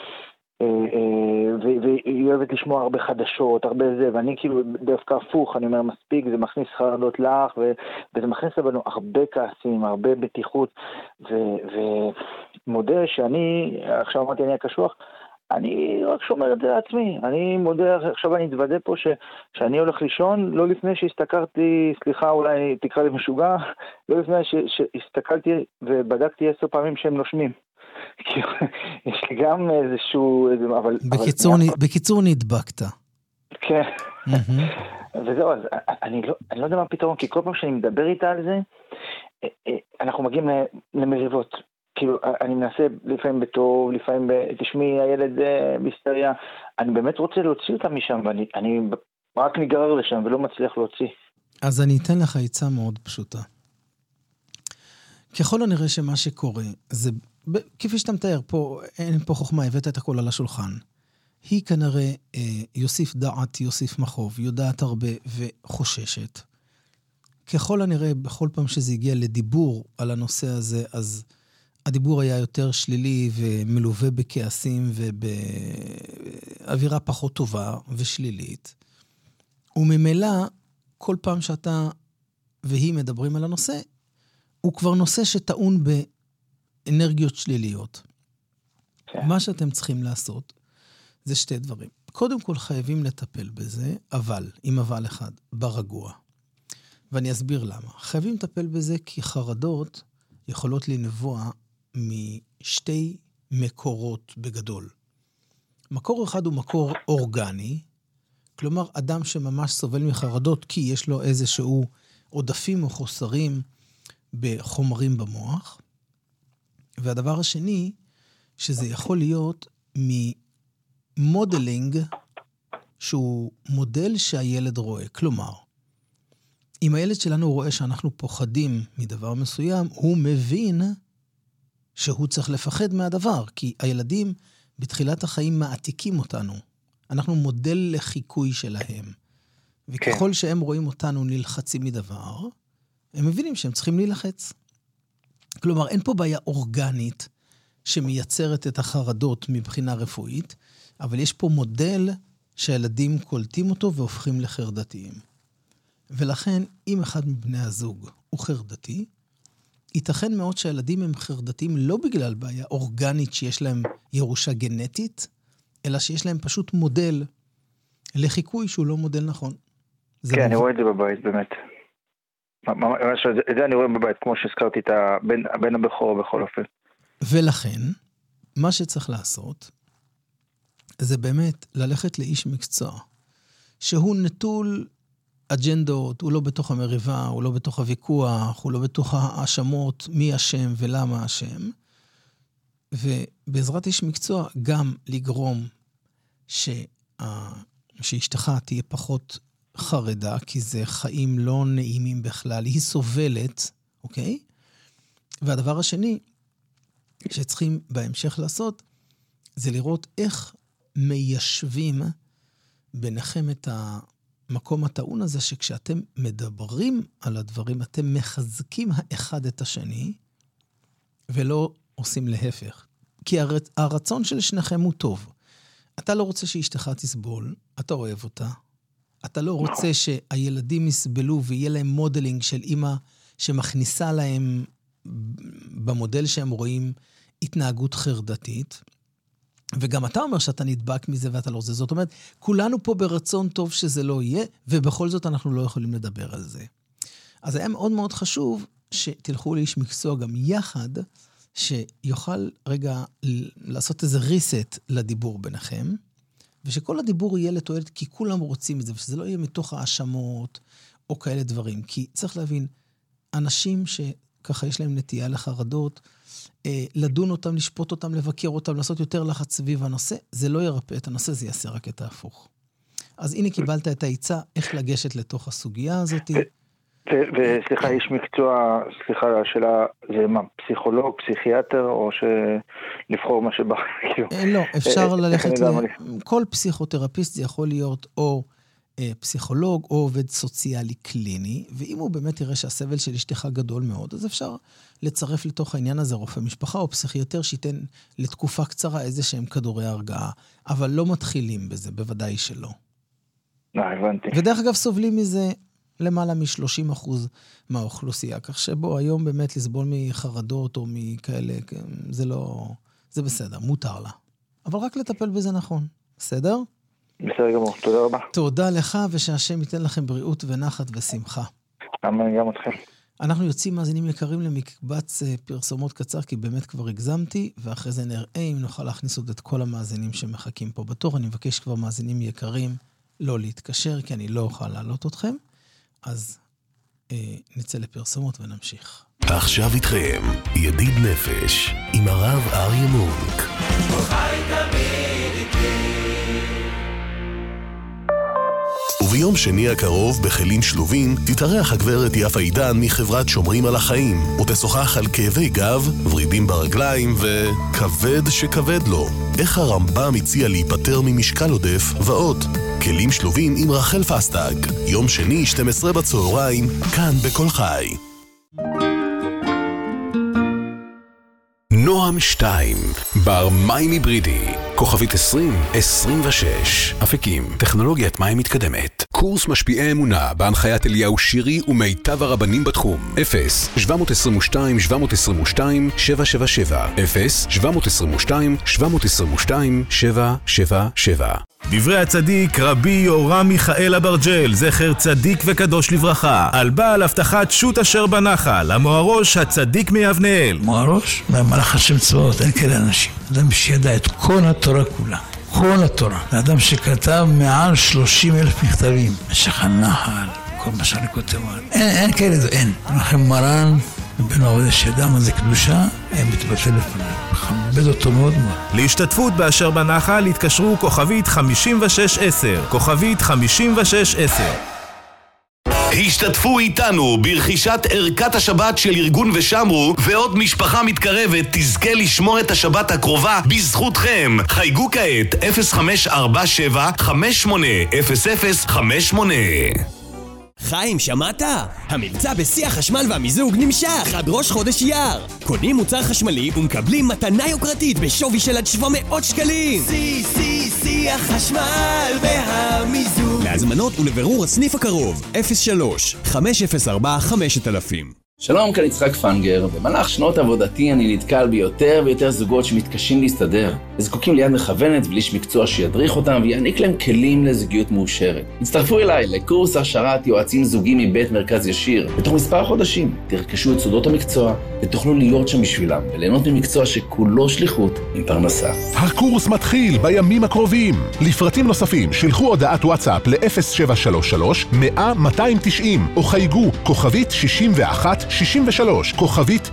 והיא אוהבת לשמוע הרבה חדשות, הרבה זה, ואני כאילו דווקא הפוך, אני אומר מספיק, זה מכניס חרדות לך, וזה מכניס לבנו הרבה כעסים, הרבה בטיחות, ומודה שאני, עכשיו אמרתי אני הקשוח, אני רק שומר את זה לעצמי, אני מודה, עכשיו אני אתוודא פה שאני הולך לישון, לא לפני שהסתכלתי, סליחה אולי תקרא לי משוגע, לא לפני שהסתכלתי ובדקתי 10 פעמים שהם נושמים. יש לי גם איזשהו... בקיצור נדבקת. כן. וזהו, אז אני לא יודע מה הפתרון, כי כל פעם שאני מדבר איתה על זה, אנחנו מגיעים למריבות. כאילו, אני מנסה לפעמים בטוב, לפעמים תשמעי, הילד בהיסטריה, אני באמת רוצה להוציא אותה משם, ואני רק נגרר לשם ולא מצליח להוציא. אז אני אתן לך עצה מאוד פשוטה. ככל הנראה שמה שקורה, זה, כפי שאתה מתאר פה, אין פה חוכמה, הבאת את הכל על השולחן. היא כנראה יוסיף דעת, יוסיף מחוב, יודעת הרבה וחוששת. ככל הנראה, בכל פעם שזה הגיע לדיבור על הנושא הזה, אז הדיבור היה יותר שלילי ומלווה בכעסים ובאווירה פחות טובה ושלילית. וממילא, כל פעם שאתה והיא מדברים על הנושא, הוא כבר נושא שטעון באנרגיות שליליות. מה שאתם צריכים לעשות, זה 2 דברים. קודם כל חייבים לטפל בזה, עם אבל אחד, ברגוע. ואני אסביר למה. חייבים לטפל בזה כי חרדות יכולות לנבוע מ2 מקורות בגדול. מקור אחד הוא מקור אורגני, כלומר אדם שממש סובל מחרדות כי יש לו איזשהו עודפים או חוסרים בחומרים במוח. והדבר השני, שזה יכול להיות ממודלינג שהוא מודל שהילד רואה. כלומר, אם הילד שלנו רואה שאנחנו פוחדים מדבר מסוים, הוא מבין שהוא צריך לפחד מהדבר, כי הילדים בתחילת החיים מעתיקים אותנו. אנחנו מודל לחיקוי שלהם. וככל שהם רואים אותנו נלחצים מדבר, הם מבינים שהם צריכים להילחץ. כלומר, אין פה בעיה אורגנית שמייצרת את החרדות מבחינה רפואית, אבל יש פה מודל שהילדים קולטים אותו והופכים לחרדתיים. ולכן, אם אחד מבני הזוג הוא חרדתי, ייתכן מאוד שהילדים הם חרדתיים לא בגלל בעיה אורגנית שיש להם ירושה גנטית, אלא שיש להם פשוט מודל לחיקוי שהוא לא מודל נכון. כן, אני רואה את זה בבית, באמת. את זה אני רואה בבית, כמו שהזכרתי את הבן הבכור בכל אופן. ולכן, מה שצריך לעשות, זה באמת ללכת לאיש מקצוע, שהוא נטול אג'נדות, הוא לא בתוך המריבה, הוא לא בתוך הוויכוח, הוא לא בתוך האשמות, מי אשם ולמה אשם, ובעזרת איש מקצוע גם לגרום שאשתך תהיה פחות חרדה, כי זה חיים לא נעימים בכלל, היא סובלת, אוקיי? והדבר השני שצריכים בהמשך לעשות, זה לראות איך מיישבים ביניכם את המקום הטעון הזה, שכשאתם מדברים על הדברים, אתם מחזקים האחד את השני, ולא עושים להפך. כי הרצון של שניכם הוא טוב. אתה לא רוצה שאשתך תסבול, אתה אוהב אותה. אתה לא רוצה שהילדים יסבלו ויהיה להם מודלינג של אמא שמכניסה להם במודל שהם רואים התנהגות חרדתית. וגם אתה אומר שאתה נדבק מזה ואתה לא זה. זאת אומרת, כולנו פה ברצון טוב שזה לא יהיה, ובכל זאת אנחנו לא יכולים לדבר על זה. אז היה מאוד מאוד חשוב שתלכו לאיש מקצוע גם יחד, שיוכל רגע לעשות איזה ריסט לדיבור ביניכם, ושכל הדיבור יהיה לתועלת, כי כולם רוצים את זה, ושזה לא יהיה מתוך האשמות או כאלה דברים. כי צריך להבין, אנשים שככה יש להם נטייה לחרדות, לדון אותם, לשפוט אותם, לבקר אותם, לעשות יותר לחץ סביב הנושא, זה לא ירפא את הנושא, זה יעשה רק את ההפוך. אז הנה קיבלת את העצה, איך לגשת לתוך הסוגיה הזאת. וסליחה, איש מקצוע, סליחה, השאלה, זה מה, פסיכולוג, פסיכיאטר, או לבחור מה שבא? לא, אפשר ללכת כל פסיכותרפיסט, זה יכול להיות או פסיכולוג, או עובד סוציאלי קליני, ואם הוא באמת יראה שהסבל של אשתך גדול מאוד, אז אפשר לצרף לתוך העניין הזה רופא משפחה, או פסיכיאטר שייתן לתקופה קצרה איזה שהם כדורי הרגעה, אבל לא מתחילים בזה, בוודאי שלא. הבנתי. ודרך אגב סובלים מזה למעלה מ-30% מהאוכלוסייה, כך שבו היום באמת לסבול מחרדות או מכאלה, זה לא, זה בסדר, מותר לה. אבל רק לטפל בזה נכון, בסדר? בסדר גמור, תודה רבה. תודה לך, ושהשם ייתן לכם בריאות ונחת ושמחה. גם אתכם. אנחנו יוצאים מאזינים יקרים למקבץ פרסומות קצר, כי באמת כבר הגזמתי, ואחרי זה נראה אם נוכל להכניס עוד את כל המאזינים שמחכים פה בתור. אני מבקש כבר מאזינים יקרים לא להתקשר, כי אני לא אוכל להעלות אתכם. אז נצא לפרסומות ונמשיך. עכשיו איתכם, ידיד נפש, עם הרב אריה מונק. חי תמיד איתי. וביום שני הקרוב בחלין שלובים תתארח הגברת יפה עידן מחברת שומרים על החיים ותשוחח על כאבי גב, ורידים ברגליים וכבד שכבד לו. איך הרמב"ם הציע להיפטר ממשקל עודף ועוד. כלים שלובים עם רחל פסטג, יום שני 12 בצהריים, כאן בכל חי. נועם 2, בר מים היברידי, כוכבית 2026, אפיקים, טכנולוגיית מים מתקדמת. קורס משפיעי אמונה בהנחיית אליהו שירי ומיטב הרבנים בתחום. 0-722-722-777 0-722-722-777. דברי הצדיק רבי יורם מיכאל אברג'ל, זכר צדיק וקדוש לברכה, על בעל הבטחת שו"ת אשר בנחל, המוהרוש הצדיק מיבנאל. מוהרוש? במלאך השם צבאות, אין כאלה אנשים. אדם שידע את כל התורה כולה. כל התורה. האדם שכתב מעל 30,000 מכתבים. משך הנחל, כל מה שאני כותב. אין כאלה, אין. לכם מרן, בן העובד שידע מה זה קדושה, הם מתבטל לפניו. מכבד אותו מאוד מאוד. להשתתפות באשר בנחל התקשרו כוכבית 5610, כוכבית 5610. השתתפו איתנו ברכישת ערכת השבת של ארגון ושמרו, ועוד משפחה מתקרבת תזכה לשמור את השבת הקרובה בזכותכם. חייגו כעת 0547-580058. חיים, שמעת? המבצע בשיא החשמל והמיזוג נמשך עד ראש חודש אייר. קונים מוצר חשמלי ומקבלים מתנה יוקרתית בשווי של עד 700 שקלים. שיא החשמל והמיזוג. להזמנות ולבירור הסניף הקרוב 03-504-5000. שלום, כאן יצחק פנגר. במהלך שנות עבודתי אני נתקל ביותר ויותר זוגות שמתקשים להסתדר. זקוקים ליד מכוונת ולאיש מקצוע שידריך אותם ויעניק להם כלים לזוגיות מאושרת. הצטרפו אליי לקורס הכשרת יועצים זוגיים מבית מרכז ישיר. בתוך מספר חודשים תרכשו את סודות המקצוע ותוכלו להיות שם בשבילם וליהנות ממקצוע שכולו שליחות עם פרנסה. הקורס מתחיל בימים הקרובים. לפרטים נוספים שלחו הודעת וואטסאפ ל-0733-100-290 או חייגו כוכבית 6163, כוכבית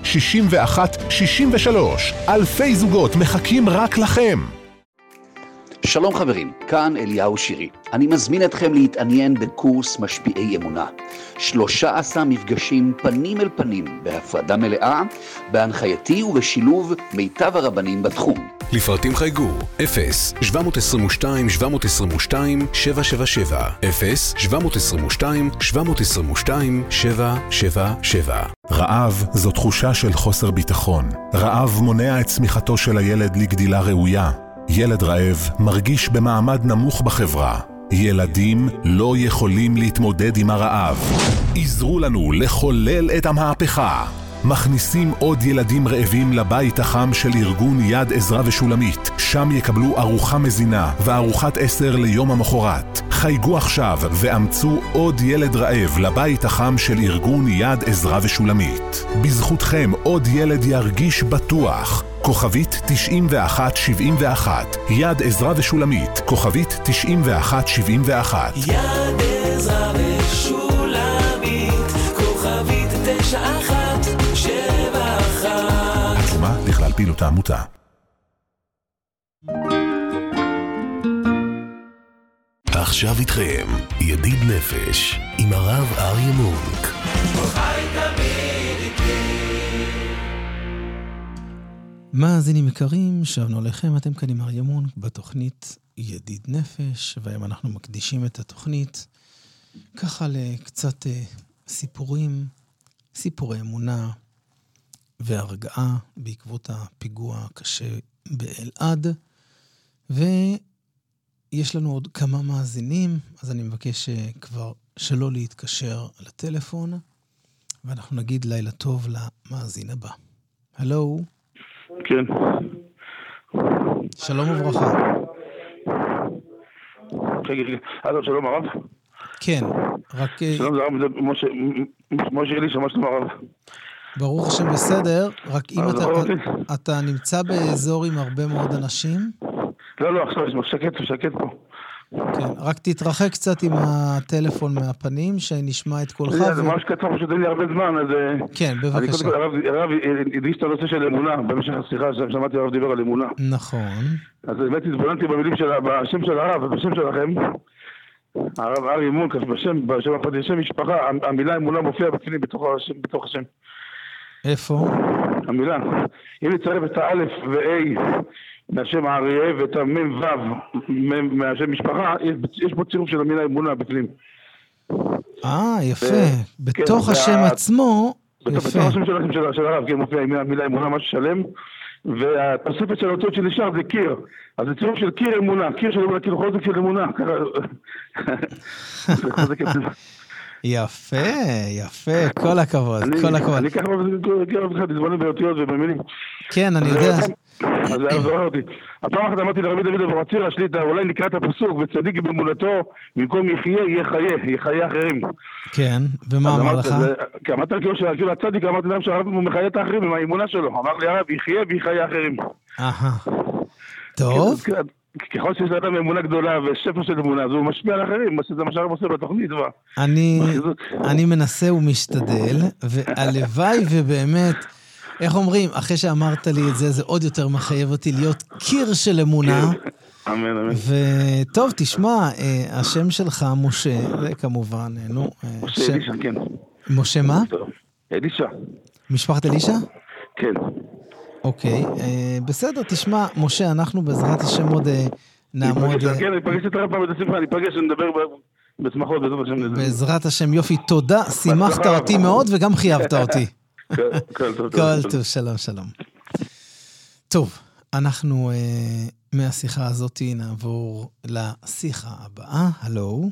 6163. אלפי זוגות מחכים רק לכם. שלום חברים, כאן אליהו שירי. אני מזמין אתכם להתעניין בקורס משפיעי אמונה. 13 מפגשים פנים אל פנים, בהפרדה מלאה, בהנחייתי ובשילוב מיטב הרבנים בתחום. לפרטים חייגו 0-722-722-777 0-722-722-777. רעב זו תחושה של חוסר ביטחון. רעב מונע את צמיחתו של הילד לגדילה ראויה. ילד רעב מרגיש במעמד נמוך בחברה. ילדים לא יכולים להתמודד עם הרעב. עזרו לנו לחולל את המהפכה. מכניסים עוד ילדים רעבים לבית החם של ארגון יד עזרא ושולמית. שם יקבלו ארוחה מזינה וארוחת 10 ליום המחרת. חייגו עכשיו ואמצו עוד ילד רעב לבית החם של ארגון יד עזרא ושולמית. בזכותכם עוד ילד ירגיש בטוח. כוכבית 9171. יד עזרא ושולמית. כוכבית 9171. יד עזרא ושולמית. כוכבית 9171. התרומה לכלל פעילות העמותה. עכשיו איתכם ידיד נפש עם הרב אריה מונק. חי תמיד איתי. מאזינים יקרים, שבנו עליכם, אתם כאן עם אריה מונק בתוכנית ידיד נפש, והיום אנחנו מקדישים את התוכנית ככה לקצת סיפורי אמונה והרגעה בעקבות הפיגוע הקשה באלעד, ויש לנו עוד כמה מאזינים, אז אני מבקש כבר שלא להתקשר לטלפון, ואנחנו נגיד לילה טוב למאזין הבא. הלו? כן. שלום וברכה. הלו, שלום הרב? כן, רק... שלום, זה הרב משה אלישע, מה שלום הרב? ברוך השם בסדר, רק אם אתה נמצא באזור עם הרבה מאוד אנשים? לא, עכשיו יש שקט פה. כן, רק תתרחק קצת עם הטלפון מהפנים, שנשמע את קולך. זה ממש קצר, פשוט אין לי הרבה זמן, אז... כן, בבקשה. הרב הדגיש את הנושא של אמונה, במשך השיחה, שמעתי הרב דיבר על אמונה. נכון. אז באמת התבוננתי במילים בשם של הרב ובשם שלכם. הרב אריה מונק, בשם הפרטי, שם משפחה, המילה אמונה מופיעה בפנים בתוך השם. איפה? המילה. אם נצרף את האלף ו-A מהשם אריה ואת המם וו מהשם משפחה, יש פה צירוף של המילה אמונה בפנים. יפה. בתוך השם עצמו, יפה. בתוך השם שלכם של הרב, כן, מופיע המילה אמונה משהו שלם, והתוספת של האותיות שנשאר זה קיר. אז זה צירוף של קיר אמונה, קיר של אמונה, כאילו חוזק של אמונה. יפה, כל הכבוד, כל הכבוד. אני ככה תזמנים באותיות ובמילים. כן, אני יודע. אז זה זוכר אותי. הפעם אחת אמרתי לרבי דוד אבוחצירא השליט"א, אולי נקרא את הפסוק, וצדיק באמונתו, במקום יחיה אחרים. כן, ומה אמר לך? כי אמרת כאילו הצדיק, אמרתי להם שהרב הוא מחיה את האחרים עם האמונה שלו. אמר לי הרב, יחיה ויחיה אחרים. טוב. ככל שיש לאדם אמונה גדולה ושפר של אמונה, אז הוא משפיע על אחרים, זה מה שהרב עושה בתוכנית. אני מנסה ומשתדל, והלוואי ובאמת, איך אומרים, אחרי שאמרת לי את זה, זה עוד יותר מחייב אותי להיות קיר של אמונה. אמן. וטוב, תשמע, השם שלך משה, זה כמובן, משה אלישע, כן. משה מה? אלישע. משפחת אלישע? כן. אוקיי, בסדר, תשמע, משה, אנחנו בעזרת השם עוד נעמוד... כן, אני פגש את הרב פעם בשמחה, אני פגש ונדבר בשמחות בעזרת השם. בעזרת השם, יופי, תודה, שימחת אותי מאוד וגם חייבת אותי. כל טוב, שלום. טוב, אנחנו מהשיחה הזאת נעבור לשיחה הבאה. הלו?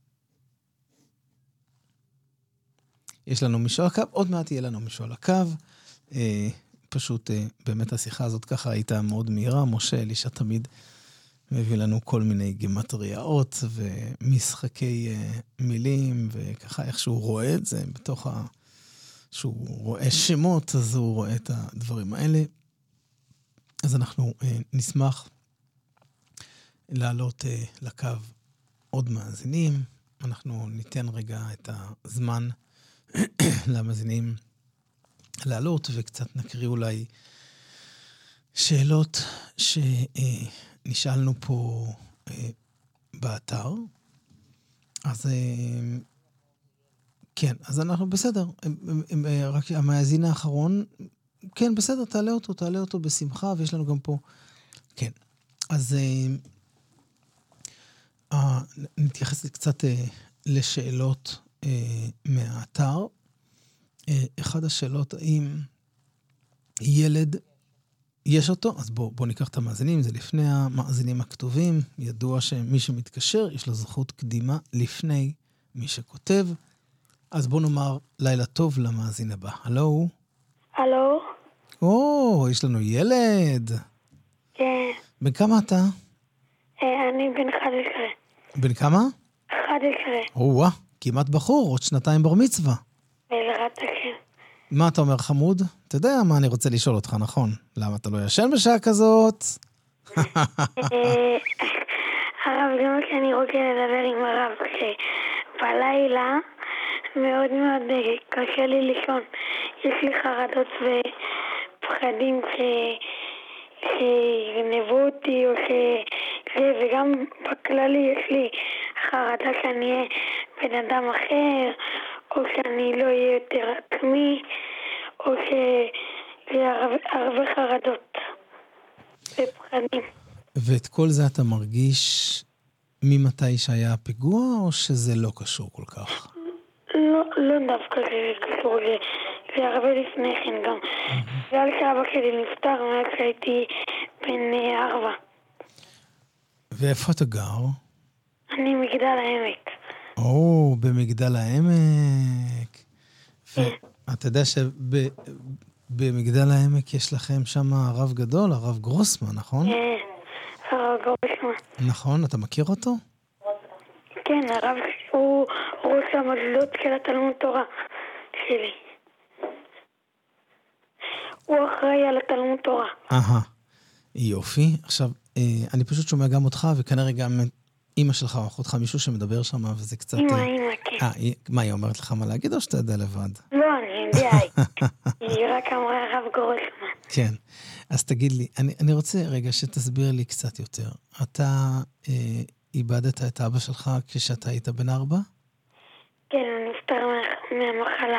יש לנו מישהו על הקו, עוד מעט יהיה לנו מישהו על הקו. פשוט באמת השיחה הזאת ככה הייתה מאוד מהירה. משה אלישע תמיד מביא לנו כל מיני גימטריות ומשחקי מילים, וככה איך שהוא רואה את זה בתוך שהוא רואה שמות, אז הוא רואה את הדברים האלה. אז אנחנו נשמח לעלות לקו עוד מאזינים. אנחנו ניתן רגע את הזמן למאזינים לעלות, וקצת נקריא אולי שאלות שנשאלנו פה באתר. אז כן, אז אנחנו בסדר. רק המאזין האחרון, כן, בסדר, תעלה אותו בשמחה, ויש לנו גם פה, כן. אז נתייחס קצת לשאלות מהאתר. אחד השאלות, האם ילד יש אותו? אז בוא ניקח את המאזינים, זה לפני המאזינים הכתובים. ידוע שמי שמתקשר, יש לו זכות קדימה לפני מי שכותב. אז בוא נאמר לילה טוב למאזין הבא. הלו? יש לנו ילד. כן. בן כמה אתה? אני בן 11. בן כמה? 11. כמעט בחור, עוד 2 בר מצווה. בעזרת השם. מה אתה אומר, חמוד? אתה יודע מה אני רוצה לשאול אותך, נכון? למה אתה לא ישן בשעה כזאת? הרב, גם שאני רוצה לדבר עם הרב, שבלילה מאוד מאוד קשה לי לישון. יש לי חרדות ופחדים שיגנבו אותי, וגם בכללי יש לי חרדה שאני אהיה בן אדם אחר, או שאני לא אהיה יותר עצמי, או שיהיה הרבה חרדות ופחדים. ואת כל זה אתה מרגיש ממתי שהיה הפיגוע, או שזה לא קשור כל כך? לא דווקא זה קשור, זה הרבה לפני כן גם. בגלל שאבא שלי נפטר מאז שהייתי בן 4. ואיפה אתה גר? אני מגדל העמק. במגדל העמק. ואתה יודע שבמגדל העמק יש לכם שם הרב גדול, הרב גרוסמן, נכון? כן, הרב גרוסמן. נכון, אתה מכיר אותו? כן, הרב הוא ראש המוסדות של התלמוד תורה שלי. הוא אחראי על התלמוד תורה. יופי. עכשיו, אני פשוט שומע גם אותך, וכנראה גם אמא שלך או אחותך, מישהו שמדבר שם, וזה קצת... אמא, כן. מה, היא אומרת לך מה להגיד, או שאתה יודע לבד? לא, אני יודע. היא רק אמרה הרב גרוסמן. כן. אז תגיד לי, אני רוצה רגע שתסביר לי קצת יותר. אתה איבדת את אבא שלך כשאתה היית בן 4? כן, הוא נפטר מהמחלה.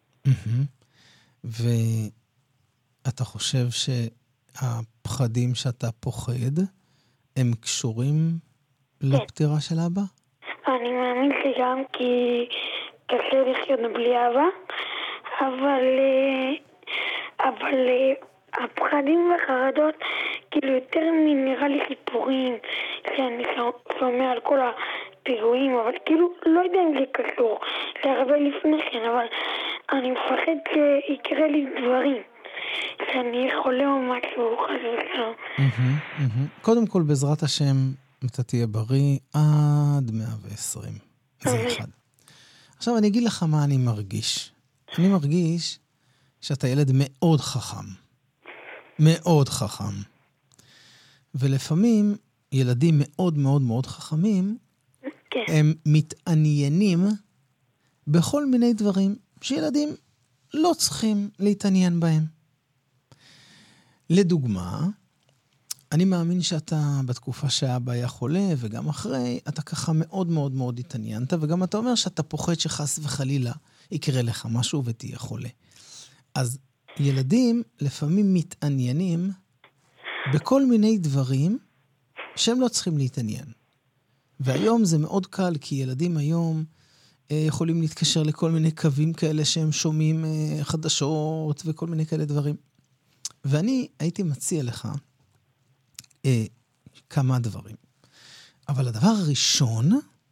ואתה חושב שהפחדים שאתה פוחד, הם קשורים לפטירה של אבא? אני מאמין שגם כי קשה לחיות בלי אבא, אבל הפחדים והחרדות, כאילו יותר נראה לי סיפורים שאני שומע על כל הפיגועים, אבל כאילו לא יודע אם זה קשור, זה הרבה לפני כן, אבל אני מפחד שיקרה לי דברים, שאני חולה או משהו, חס ושלום. קודם כל, בעזרת השם, אתה תהיה בריא עד 120. זה אחד. עכשיו אני אגיד לך מה אני מרגיש. אני מרגיש שאתה ילד מאוד חכם. מאוד חכם. ולפעמים ילדים מאוד מאוד מאוד חכמים, הם מתעניינים בכל מיני דברים שילדים לא צריכים להתעניין בהם. לדוגמה, אני מאמין שאתה בתקופה שאבא היה חולה, וגם אחרי, אתה ככה מאוד מאוד מאוד התעניינת, וגם אתה אומר שאתה פוחד שחס וחלילה יקרה לך משהו ותהיה חולה. אז ילדים לפעמים מתעניינים בכל מיני דברים שהם לא צריכים להתעניין. והיום זה מאוד קל, כי ילדים היום יכולים להתקשר לכל מיני קווים כאלה שהם שומעים חדשות וכל מיני כאלה דברים. ואני הייתי מציע לך כמה דברים. אבל הדבר הראשון,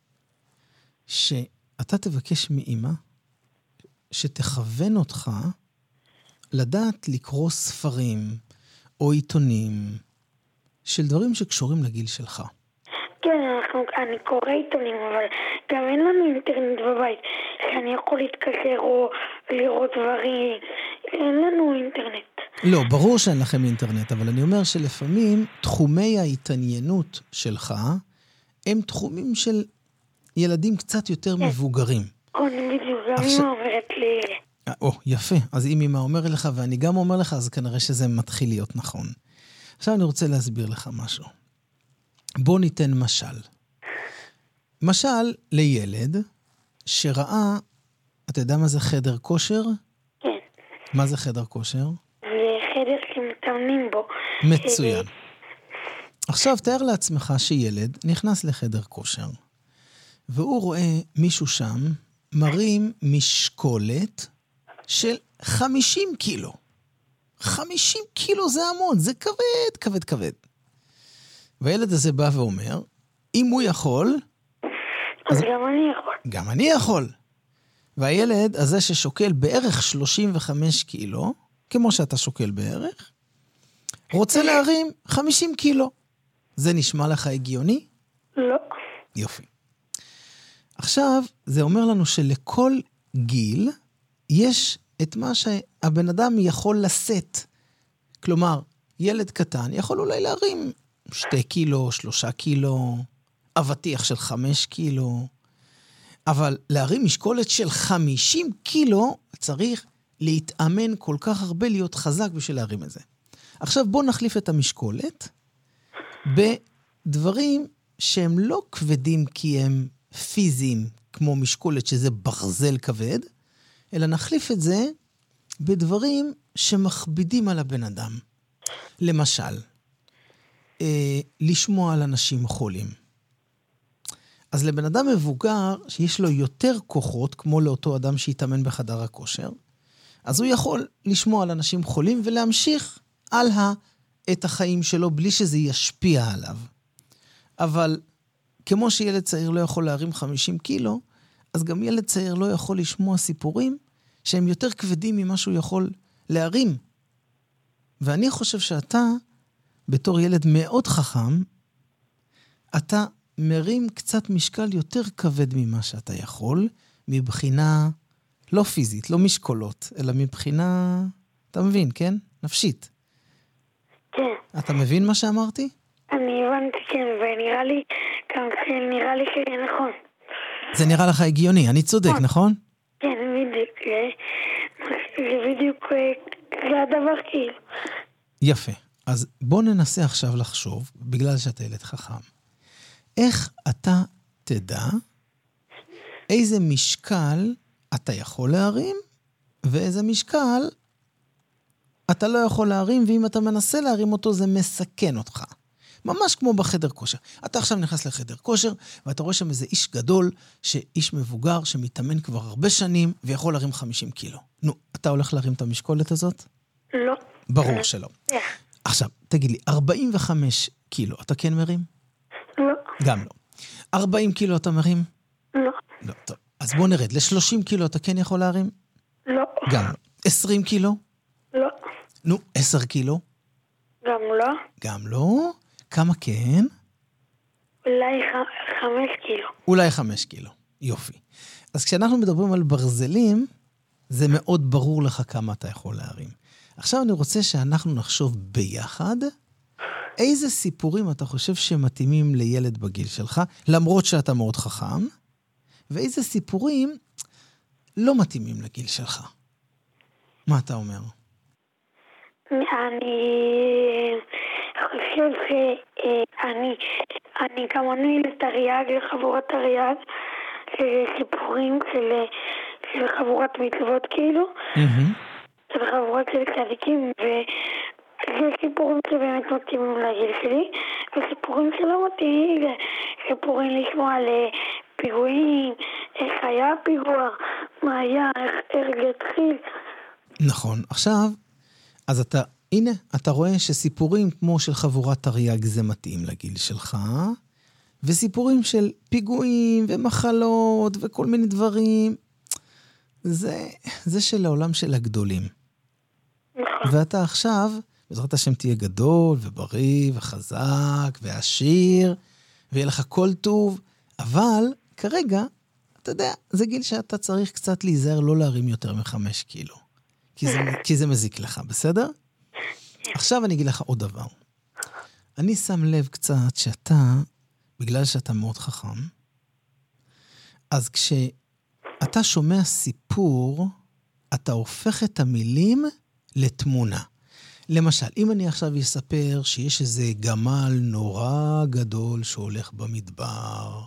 שאתה תבקש מאמא, שתכוון אותך לדעת לקרוא ספרים או עיתונים של דברים שקשורים לגיל שלך. כן, אני קורא עיתונים, אבל גם אין לנו אינטרנט בבית, שאני יכול להתקשר או לראות דברים. אין לנו אינטרנט. לא, ברור שאין לכם אינטרנט, אבל אני אומר שלפעמים תחומי ההתעניינות שלך הם תחומים של ילדים קצת יותר מבוגרים. בדיוק, גם אמא אומרת לי... יפה. אז אם אמא אומר לך ואני גם אומר לך, אז כנראה שזה מתחיל להיות נכון. עכשיו אני רוצה להסביר לך משהו. בוא ניתן משל. משל לילד שראה, אתה יודע מה זה חדר כושר? כן. מה זה חדר כושר? זה חדר שמתאמנים בו. מצוין. עכשיו תאר לעצמך שילד נכנס לחדר כושר, והוא רואה מישהו שם מרים משקולת של 50 קילו. 50 קילו זה המון, זה כבד, כבד, כבד. והילד הזה בא ואומר, אם הוא יכול... אז גם אני יכול. גם אני יכול. והילד הזה ששוקל בערך 35 קילו, כמו שאתה שוקל בערך, רוצה להרים 50 קילו. זה נשמע לך הגיוני? לא. יופי. עכשיו, זה אומר לנו שלכל גיל יש את מה שהבן אדם יכול לשאת. כלומר, ילד קטן יכול אולי להרים 2 קילו, 3 קילו, אבטיח של 5 קילו, אבל להרים משקולת של 50 קילו, צריך להתאמן כל כך הרבה, להיות חזק בשביל להרים את זה. עכשיו בוא נחליף את המשקולת בדברים שהם לא כבדים כי הם פיזיים, כמו משקולת שזה ברזל כבד, אלא נחליף את זה בדברים שמכבידים על הבן אדם. למשל, לשמוע על אנשים חולים. אז לבן אדם מבוגר, שיש לו יותר כוחות, כמו לאותו אדם שהתאמן בחדר הכושר, אז הוא יכול לשמוע על אנשים חולים ולהמשיך הלאה את החיים שלו בלי שזה ישפיע עליו. אבל כמו שילד צעיר לא יכול להרים 50 קילו, אז גם ילד צעיר לא יכול לשמוע סיפורים שהם יותר כבדים ממה שהוא יכול להרים. ואני חושב שאתה, בתור ילד מאוד חכם, אתה מרים קצת משקל יותר כבד ממה שאתה יכול, מבחינה לא פיזית, לא משקולות, אלא מבחינה, אתה מבין, כן? נפשית. כן. אתה מבין מה שאמרתי? אני הבנתי, כן, ונראה לי, גם נראה לי שזה נכון. זה נראה לך הגיוני, אני צודק, נכון? כן, בדיוק, זה בדיוק, זה הדבר כאילו. יפה, אז בוא ננסה עכשיו לחשוב, בגלל שאתה ילד חכם, איך אתה תדע איזה משקל אתה יכול להרים, ואיזה משקל אתה לא יכול להרים, ואם אתה מנסה להרים אותו, זה מסכן אותך. ממש כמו בחדר כושר. אתה עכשיו נכנס לחדר כושר, ואתה רואה שם איזה איש גדול, איש מבוגר, שמתאמן כבר הרבה שנים, ויכול להרים 50 קילו. נו, אתה הולך להרים את המשקולת הזאת? לא. ברור שלא. עכשיו, תגיד לי, 45 קילו, אתה כן מרים? לא. גם לא. 40 קילו אתה מרים? לא. לא, טוב. אז בוא נרד. ל-30 קילו אתה כן יכול להרים? לא. גם לא. 20 קילו? לא. נו, 10 קילו? גם לא. גם לא. כמה כן? אולי 5 קילו. אולי 5 קילו. יופי. אז כשאנחנו מדברים על ברזלים, זה מאוד ברור לך כמה אתה יכול להרים. עכשיו אני רוצה שאנחנו נחשוב ביחד, איזה סיפורים אתה חושב שמתאימים לילד בגיל שלך, למרות שאתה מאוד חכם, ואיזה סיפורים לא מתאימים לגיל שלך. מה אתה אומר? אני חושב שאני גם עונה לתרי"ג, לחבורת תרי"ג, סיפורים של חבורת מצוות כאילו, של חבורת של צדיקים, וזה סיפורים שבאמת מתאימים לגיל שלי, וסיפורים שלא מתאימים, זה סיפורים לשמוע על פיגועים, איך היה פיגוע, מה היה, איך זה התחיל. נכון. עכשיו, אז הנה, אתה רואה שסיפורים כמו של חבורת תרי"ג זה מתאים לגיל שלך, וסיפורים של פיגועים ומחלות וכל מיני דברים, זה של העולם של הגדולים. ואתה עכשיו, בעזרת השם תהיה גדול ובריא וחזק ועשיר, ויהיה לך כל טוב, אבל כרגע, אתה יודע, זה גיל שאתה צריך קצת להיזהר לא להרים יותר מ5 קילו. כי זה מזיק לך, בסדר? עכשיו אני אגיד לך עוד דבר. אני שם לב קצת שאתה, בגלל שאתה מאוד חכם, אז כשאתה שומע סיפור, אתה הופך את המילים לתמונה. למשל, אם אני עכשיו אספר שיש איזה גמל נורא גדול שהולך במדבר,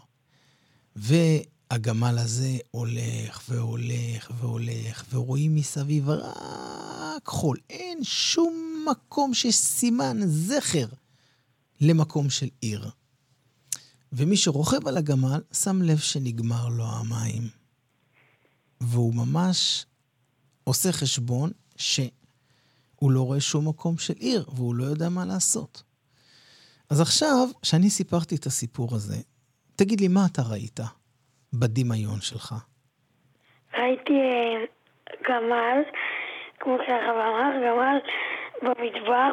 והגמל הזה הולך והולך והולך, ורואים מסביב רק חול. אין שום מקום שיש סימן זכר למקום של עיר. ומי שרוכב על הגמל שם לב שנגמר לו המים. והוא ממש עושה חשבון שהוא לא רואה שום מקום של עיר, והוא לא יודע מה לעשות. אז עכשיו, שאני סיפרתי את הסיפור הזה, תגיד לי מה אתה ראית בדמיון שלך? ראיתי גמל, כמו שהרב אמר, גמל במדבר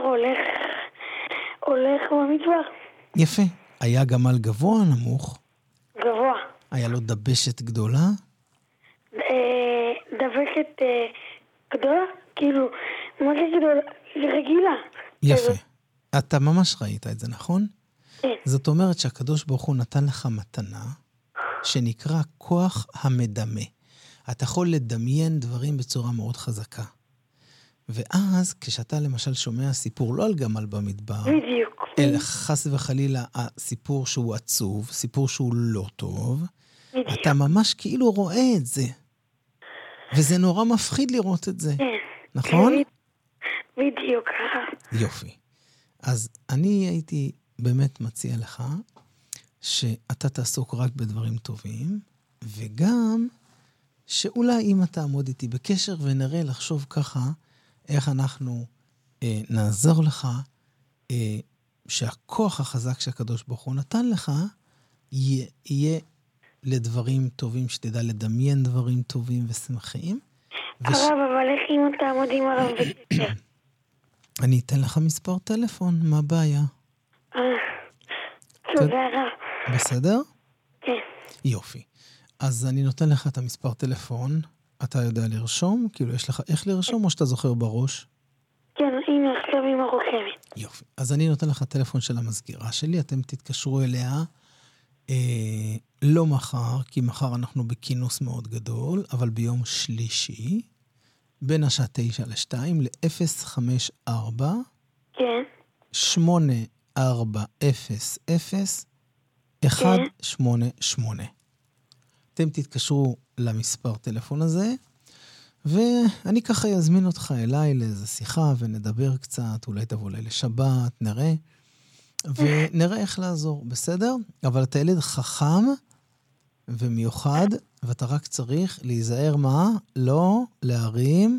הולך במדבר. יפה. היה גמל גבוה או נמוך? גבוה. היה לו דבשת גדולה? דבשת גדולה? כאילו, מה זה גדולה? זה רגילה. יפה. אתה ממש ראית את זה, נכון? כן. זאת אומרת שהקדוש ברוך הוא נתן לך מתנה שנקרא כוח המדמה. אתה יכול לדמיין דברים בצורה מאוד חזקה. ואז כשאתה למשל שומע סיפור לא על גמל במדבר, בדיוק. אלא חס וחלילה הסיפור שהוא עצוב, סיפור שהוא לא טוב, בדיוק. אתה ממש כאילו רואה את זה. וזה נורא מפחיד לראות את זה. כן. נכון? בדיוק. יופי. אז אני הייתי באמת מציע לך שאתה תעסוק רק בדברים טובים, וגם שאולי אם אתה עמוד איתי בקשר ונראה לחשוב ככה, איך אנחנו נעזור לך, שהכוח החזק שהקדוש ברוך הוא נתן לך, יהיה לדברים טובים, שתדע לדמיין דברים טובים ושמחים. הרב, אבל איך אם אתה עמוד עם הרב בקשר? אני אתן לך מספר טלפון, מה הבעיה? תודה רב. בסדר? כן. יופי. אז אני נותן לך את המספר טלפון, אתה יודע לרשום? כאילו יש לך איך לרשום או שאתה זוכר בראש? כן, הנה עכשיו עם הרושמת. יופי. אז אני נותן לך טלפון של המסגירה שלי, אתם תתקשרו אליה לא מחר, כי מחר אנחנו בכינוס מאוד גדול, אבל ביום שלישי, בין השעה 9 ל-2, ל-054, כן. 8400-188. אתם תתקשרו למספר טלפון הזה, ואני ככה יזמין אותך אליי לאיזו שיחה, ונדבר קצת, אולי תבוא אליי לשבת, ונראה איך לעזור, בסדר? אבל אתה ילד חכם ומיוחד, ואתה רק צריך להיזהר מה? לא להרים.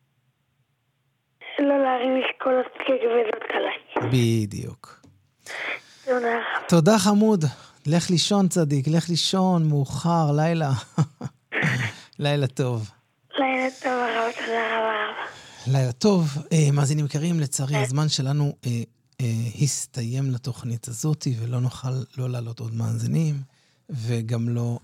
לא להרים משקולות כגבדות עליי. בדיוק. תודה. תודה חמוד. לך לישון צדיק, לך לישון, מאוחר, לילה. לילה טוב. לילה טוב הרב, תודה רבה. לילה טוב. מאזינים יקרים, לצערי הזמן שלנו הסתיים לתוכנית הזאת, ולא נוכל לא לעלות עוד מאזינים, וגם לא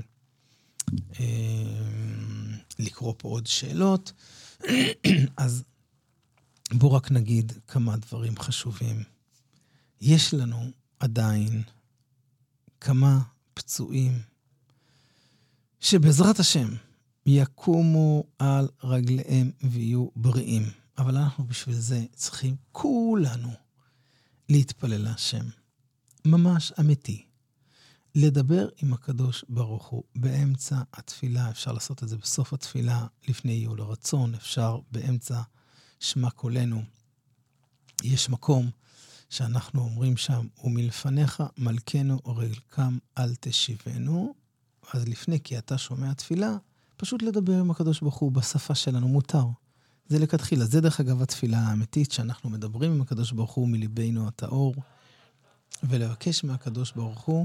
לקרוא פה עוד שאלות. אז בואו רק נגיד כמה דברים חשובים. יש לנו עדיין כמה פצועים שבעזרת השם יקומו על רגליהם ויהיו בריאים. אבל אנחנו בשביל זה צריכים כולנו להתפלל להשם. ממש אמיתי. לדבר עם הקדוש ברוך הוא באמצע התפילה. אפשר לעשות את זה בסוף התפילה, לפני יהיו לרצון. אפשר באמצע שמע קולנו. יש מקום שאנחנו אומרים שם, ומלפניך מלכנו ורגלכם אל תשיבנו. אז לפני כי אתה שומע תפילה, פשוט לדבר עם הקדוש ברוך הוא בשפה שלנו מותר. זה לכתחילה. זה דרך אגב התפילה האמיתית, שאנחנו מדברים עם הקדוש ברוך הוא מליבנו הטהור, ולבקש מהקדוש ברוך הוא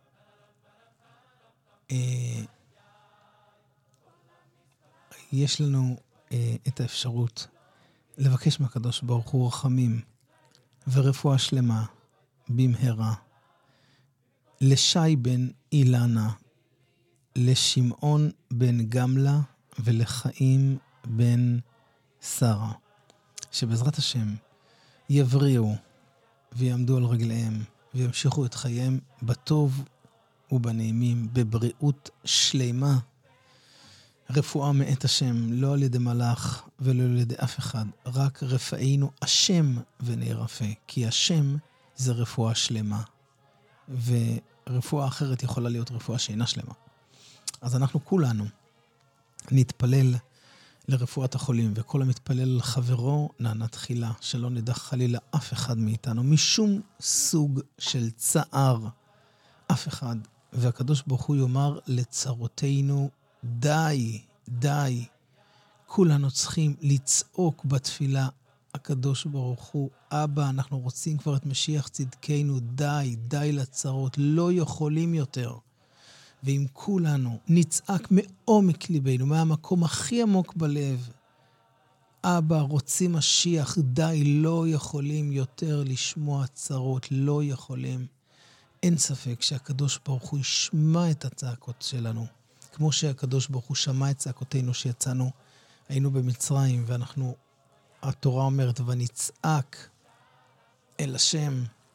יש לנו את האפשרות לבקש מהקדוש ברוך הוא רחמים ורפואה שלמה במהרה לשי בן אילנה, לשמעון בן גמלה ולחיים בן שרה, שבעזרת השם יבריאו ויעמדו על רגליהם וימשיכו את חייהם בטוב ובנעימים, בבריאות שלמה, רפואה מאת השם, לא על ידי מלאך ולא על ידי אף אחד, רק רפאינו השם ונערפה, כי השם זה רפואה שלמה, ורפואה אחרת יכולה להיות רפואה שאינה שלמה. אז אנחנו כולנו נתפלל לרפואת החולים, וכל המתפלל לחברו נענה תחילה, שלא נדע חלילה אף אחד מאיתנו, משום סוג של צער, אף אחד. והקדוש ברוך הוא יאמר לצרותינו, די, די. כולנו צריכים לצעוק בתפילה, הקדוש ברוך הוא, אבא, אנחנו רוצים כבר את משיח צדקנו, די, די לצרות, לא יכולים יותר. ואם כולנו נצעק מעומק ליבנו, מהמקום הכי עמוק בלב, אבא, רוצים משיח, די, לא יכולים יותר לשמוע צרות, לא יכולים. אין ספק שהקדוש ברוך הוא ישמע את הצעקות שלנו, כמו שהקדוש ברוך הוא שמע את צעקותינו שיצאנו, היינו במצרים, ואנחנו, התורה אומרת, ונצעק אל השם,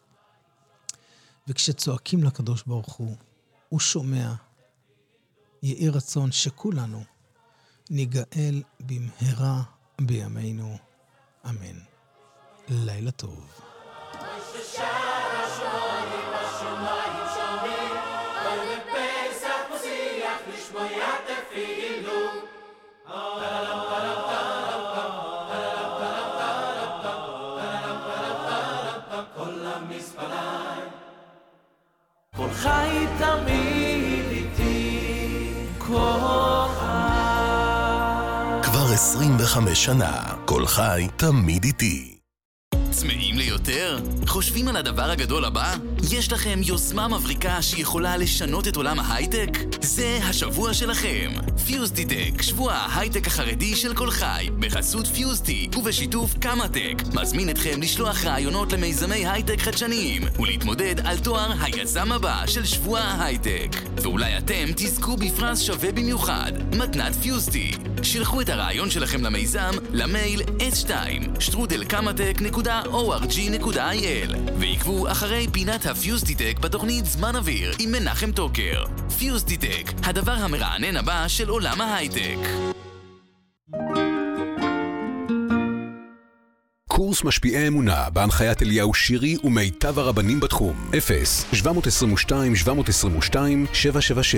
וכשצועקים לקדוש ברוך הוא שומע. יהי רצון שכולנו ניגאל במהרה בימינו. אמן. לילה טוב. כל חי תמיד איתי, כל חי. כבר 25 שנה, כל חי תמיד איתי. צמאים ליותר? חושבים על הדבר הגדול הבא? יש לכם יוזמה מבריקה שיכולה לשנות את עולם ההייטק? זה השבוע שלכם. פיוזטיטק, שבוע ההייטק החרדי של כל חי, בחסות פיוזטי ובשיתוף קמאטק, מזמין אתכם לשלוח רעיונות למיזמי הייטק חדשניים ולהתמודד על תואר היזם הבא של שבוע ההייטק. ואולי אתם תזכו בפרס שווה במיוחד, מתנת פיוזטי. שלחו את הרעיון שלכם למיזם למייל s2.strudel.kamatech.org.il ועקבו אחרי פינת הפיוזטיטק בתוכנית זמן אוויר עם מנחם טוקר. פיוזטיטק, הדבר המרענן הבא של עולם ההייטק. קורס משפיעי אמונה בהנחיית אליהו שירי ומיטב הרבנים בתחום. 0-722-722-777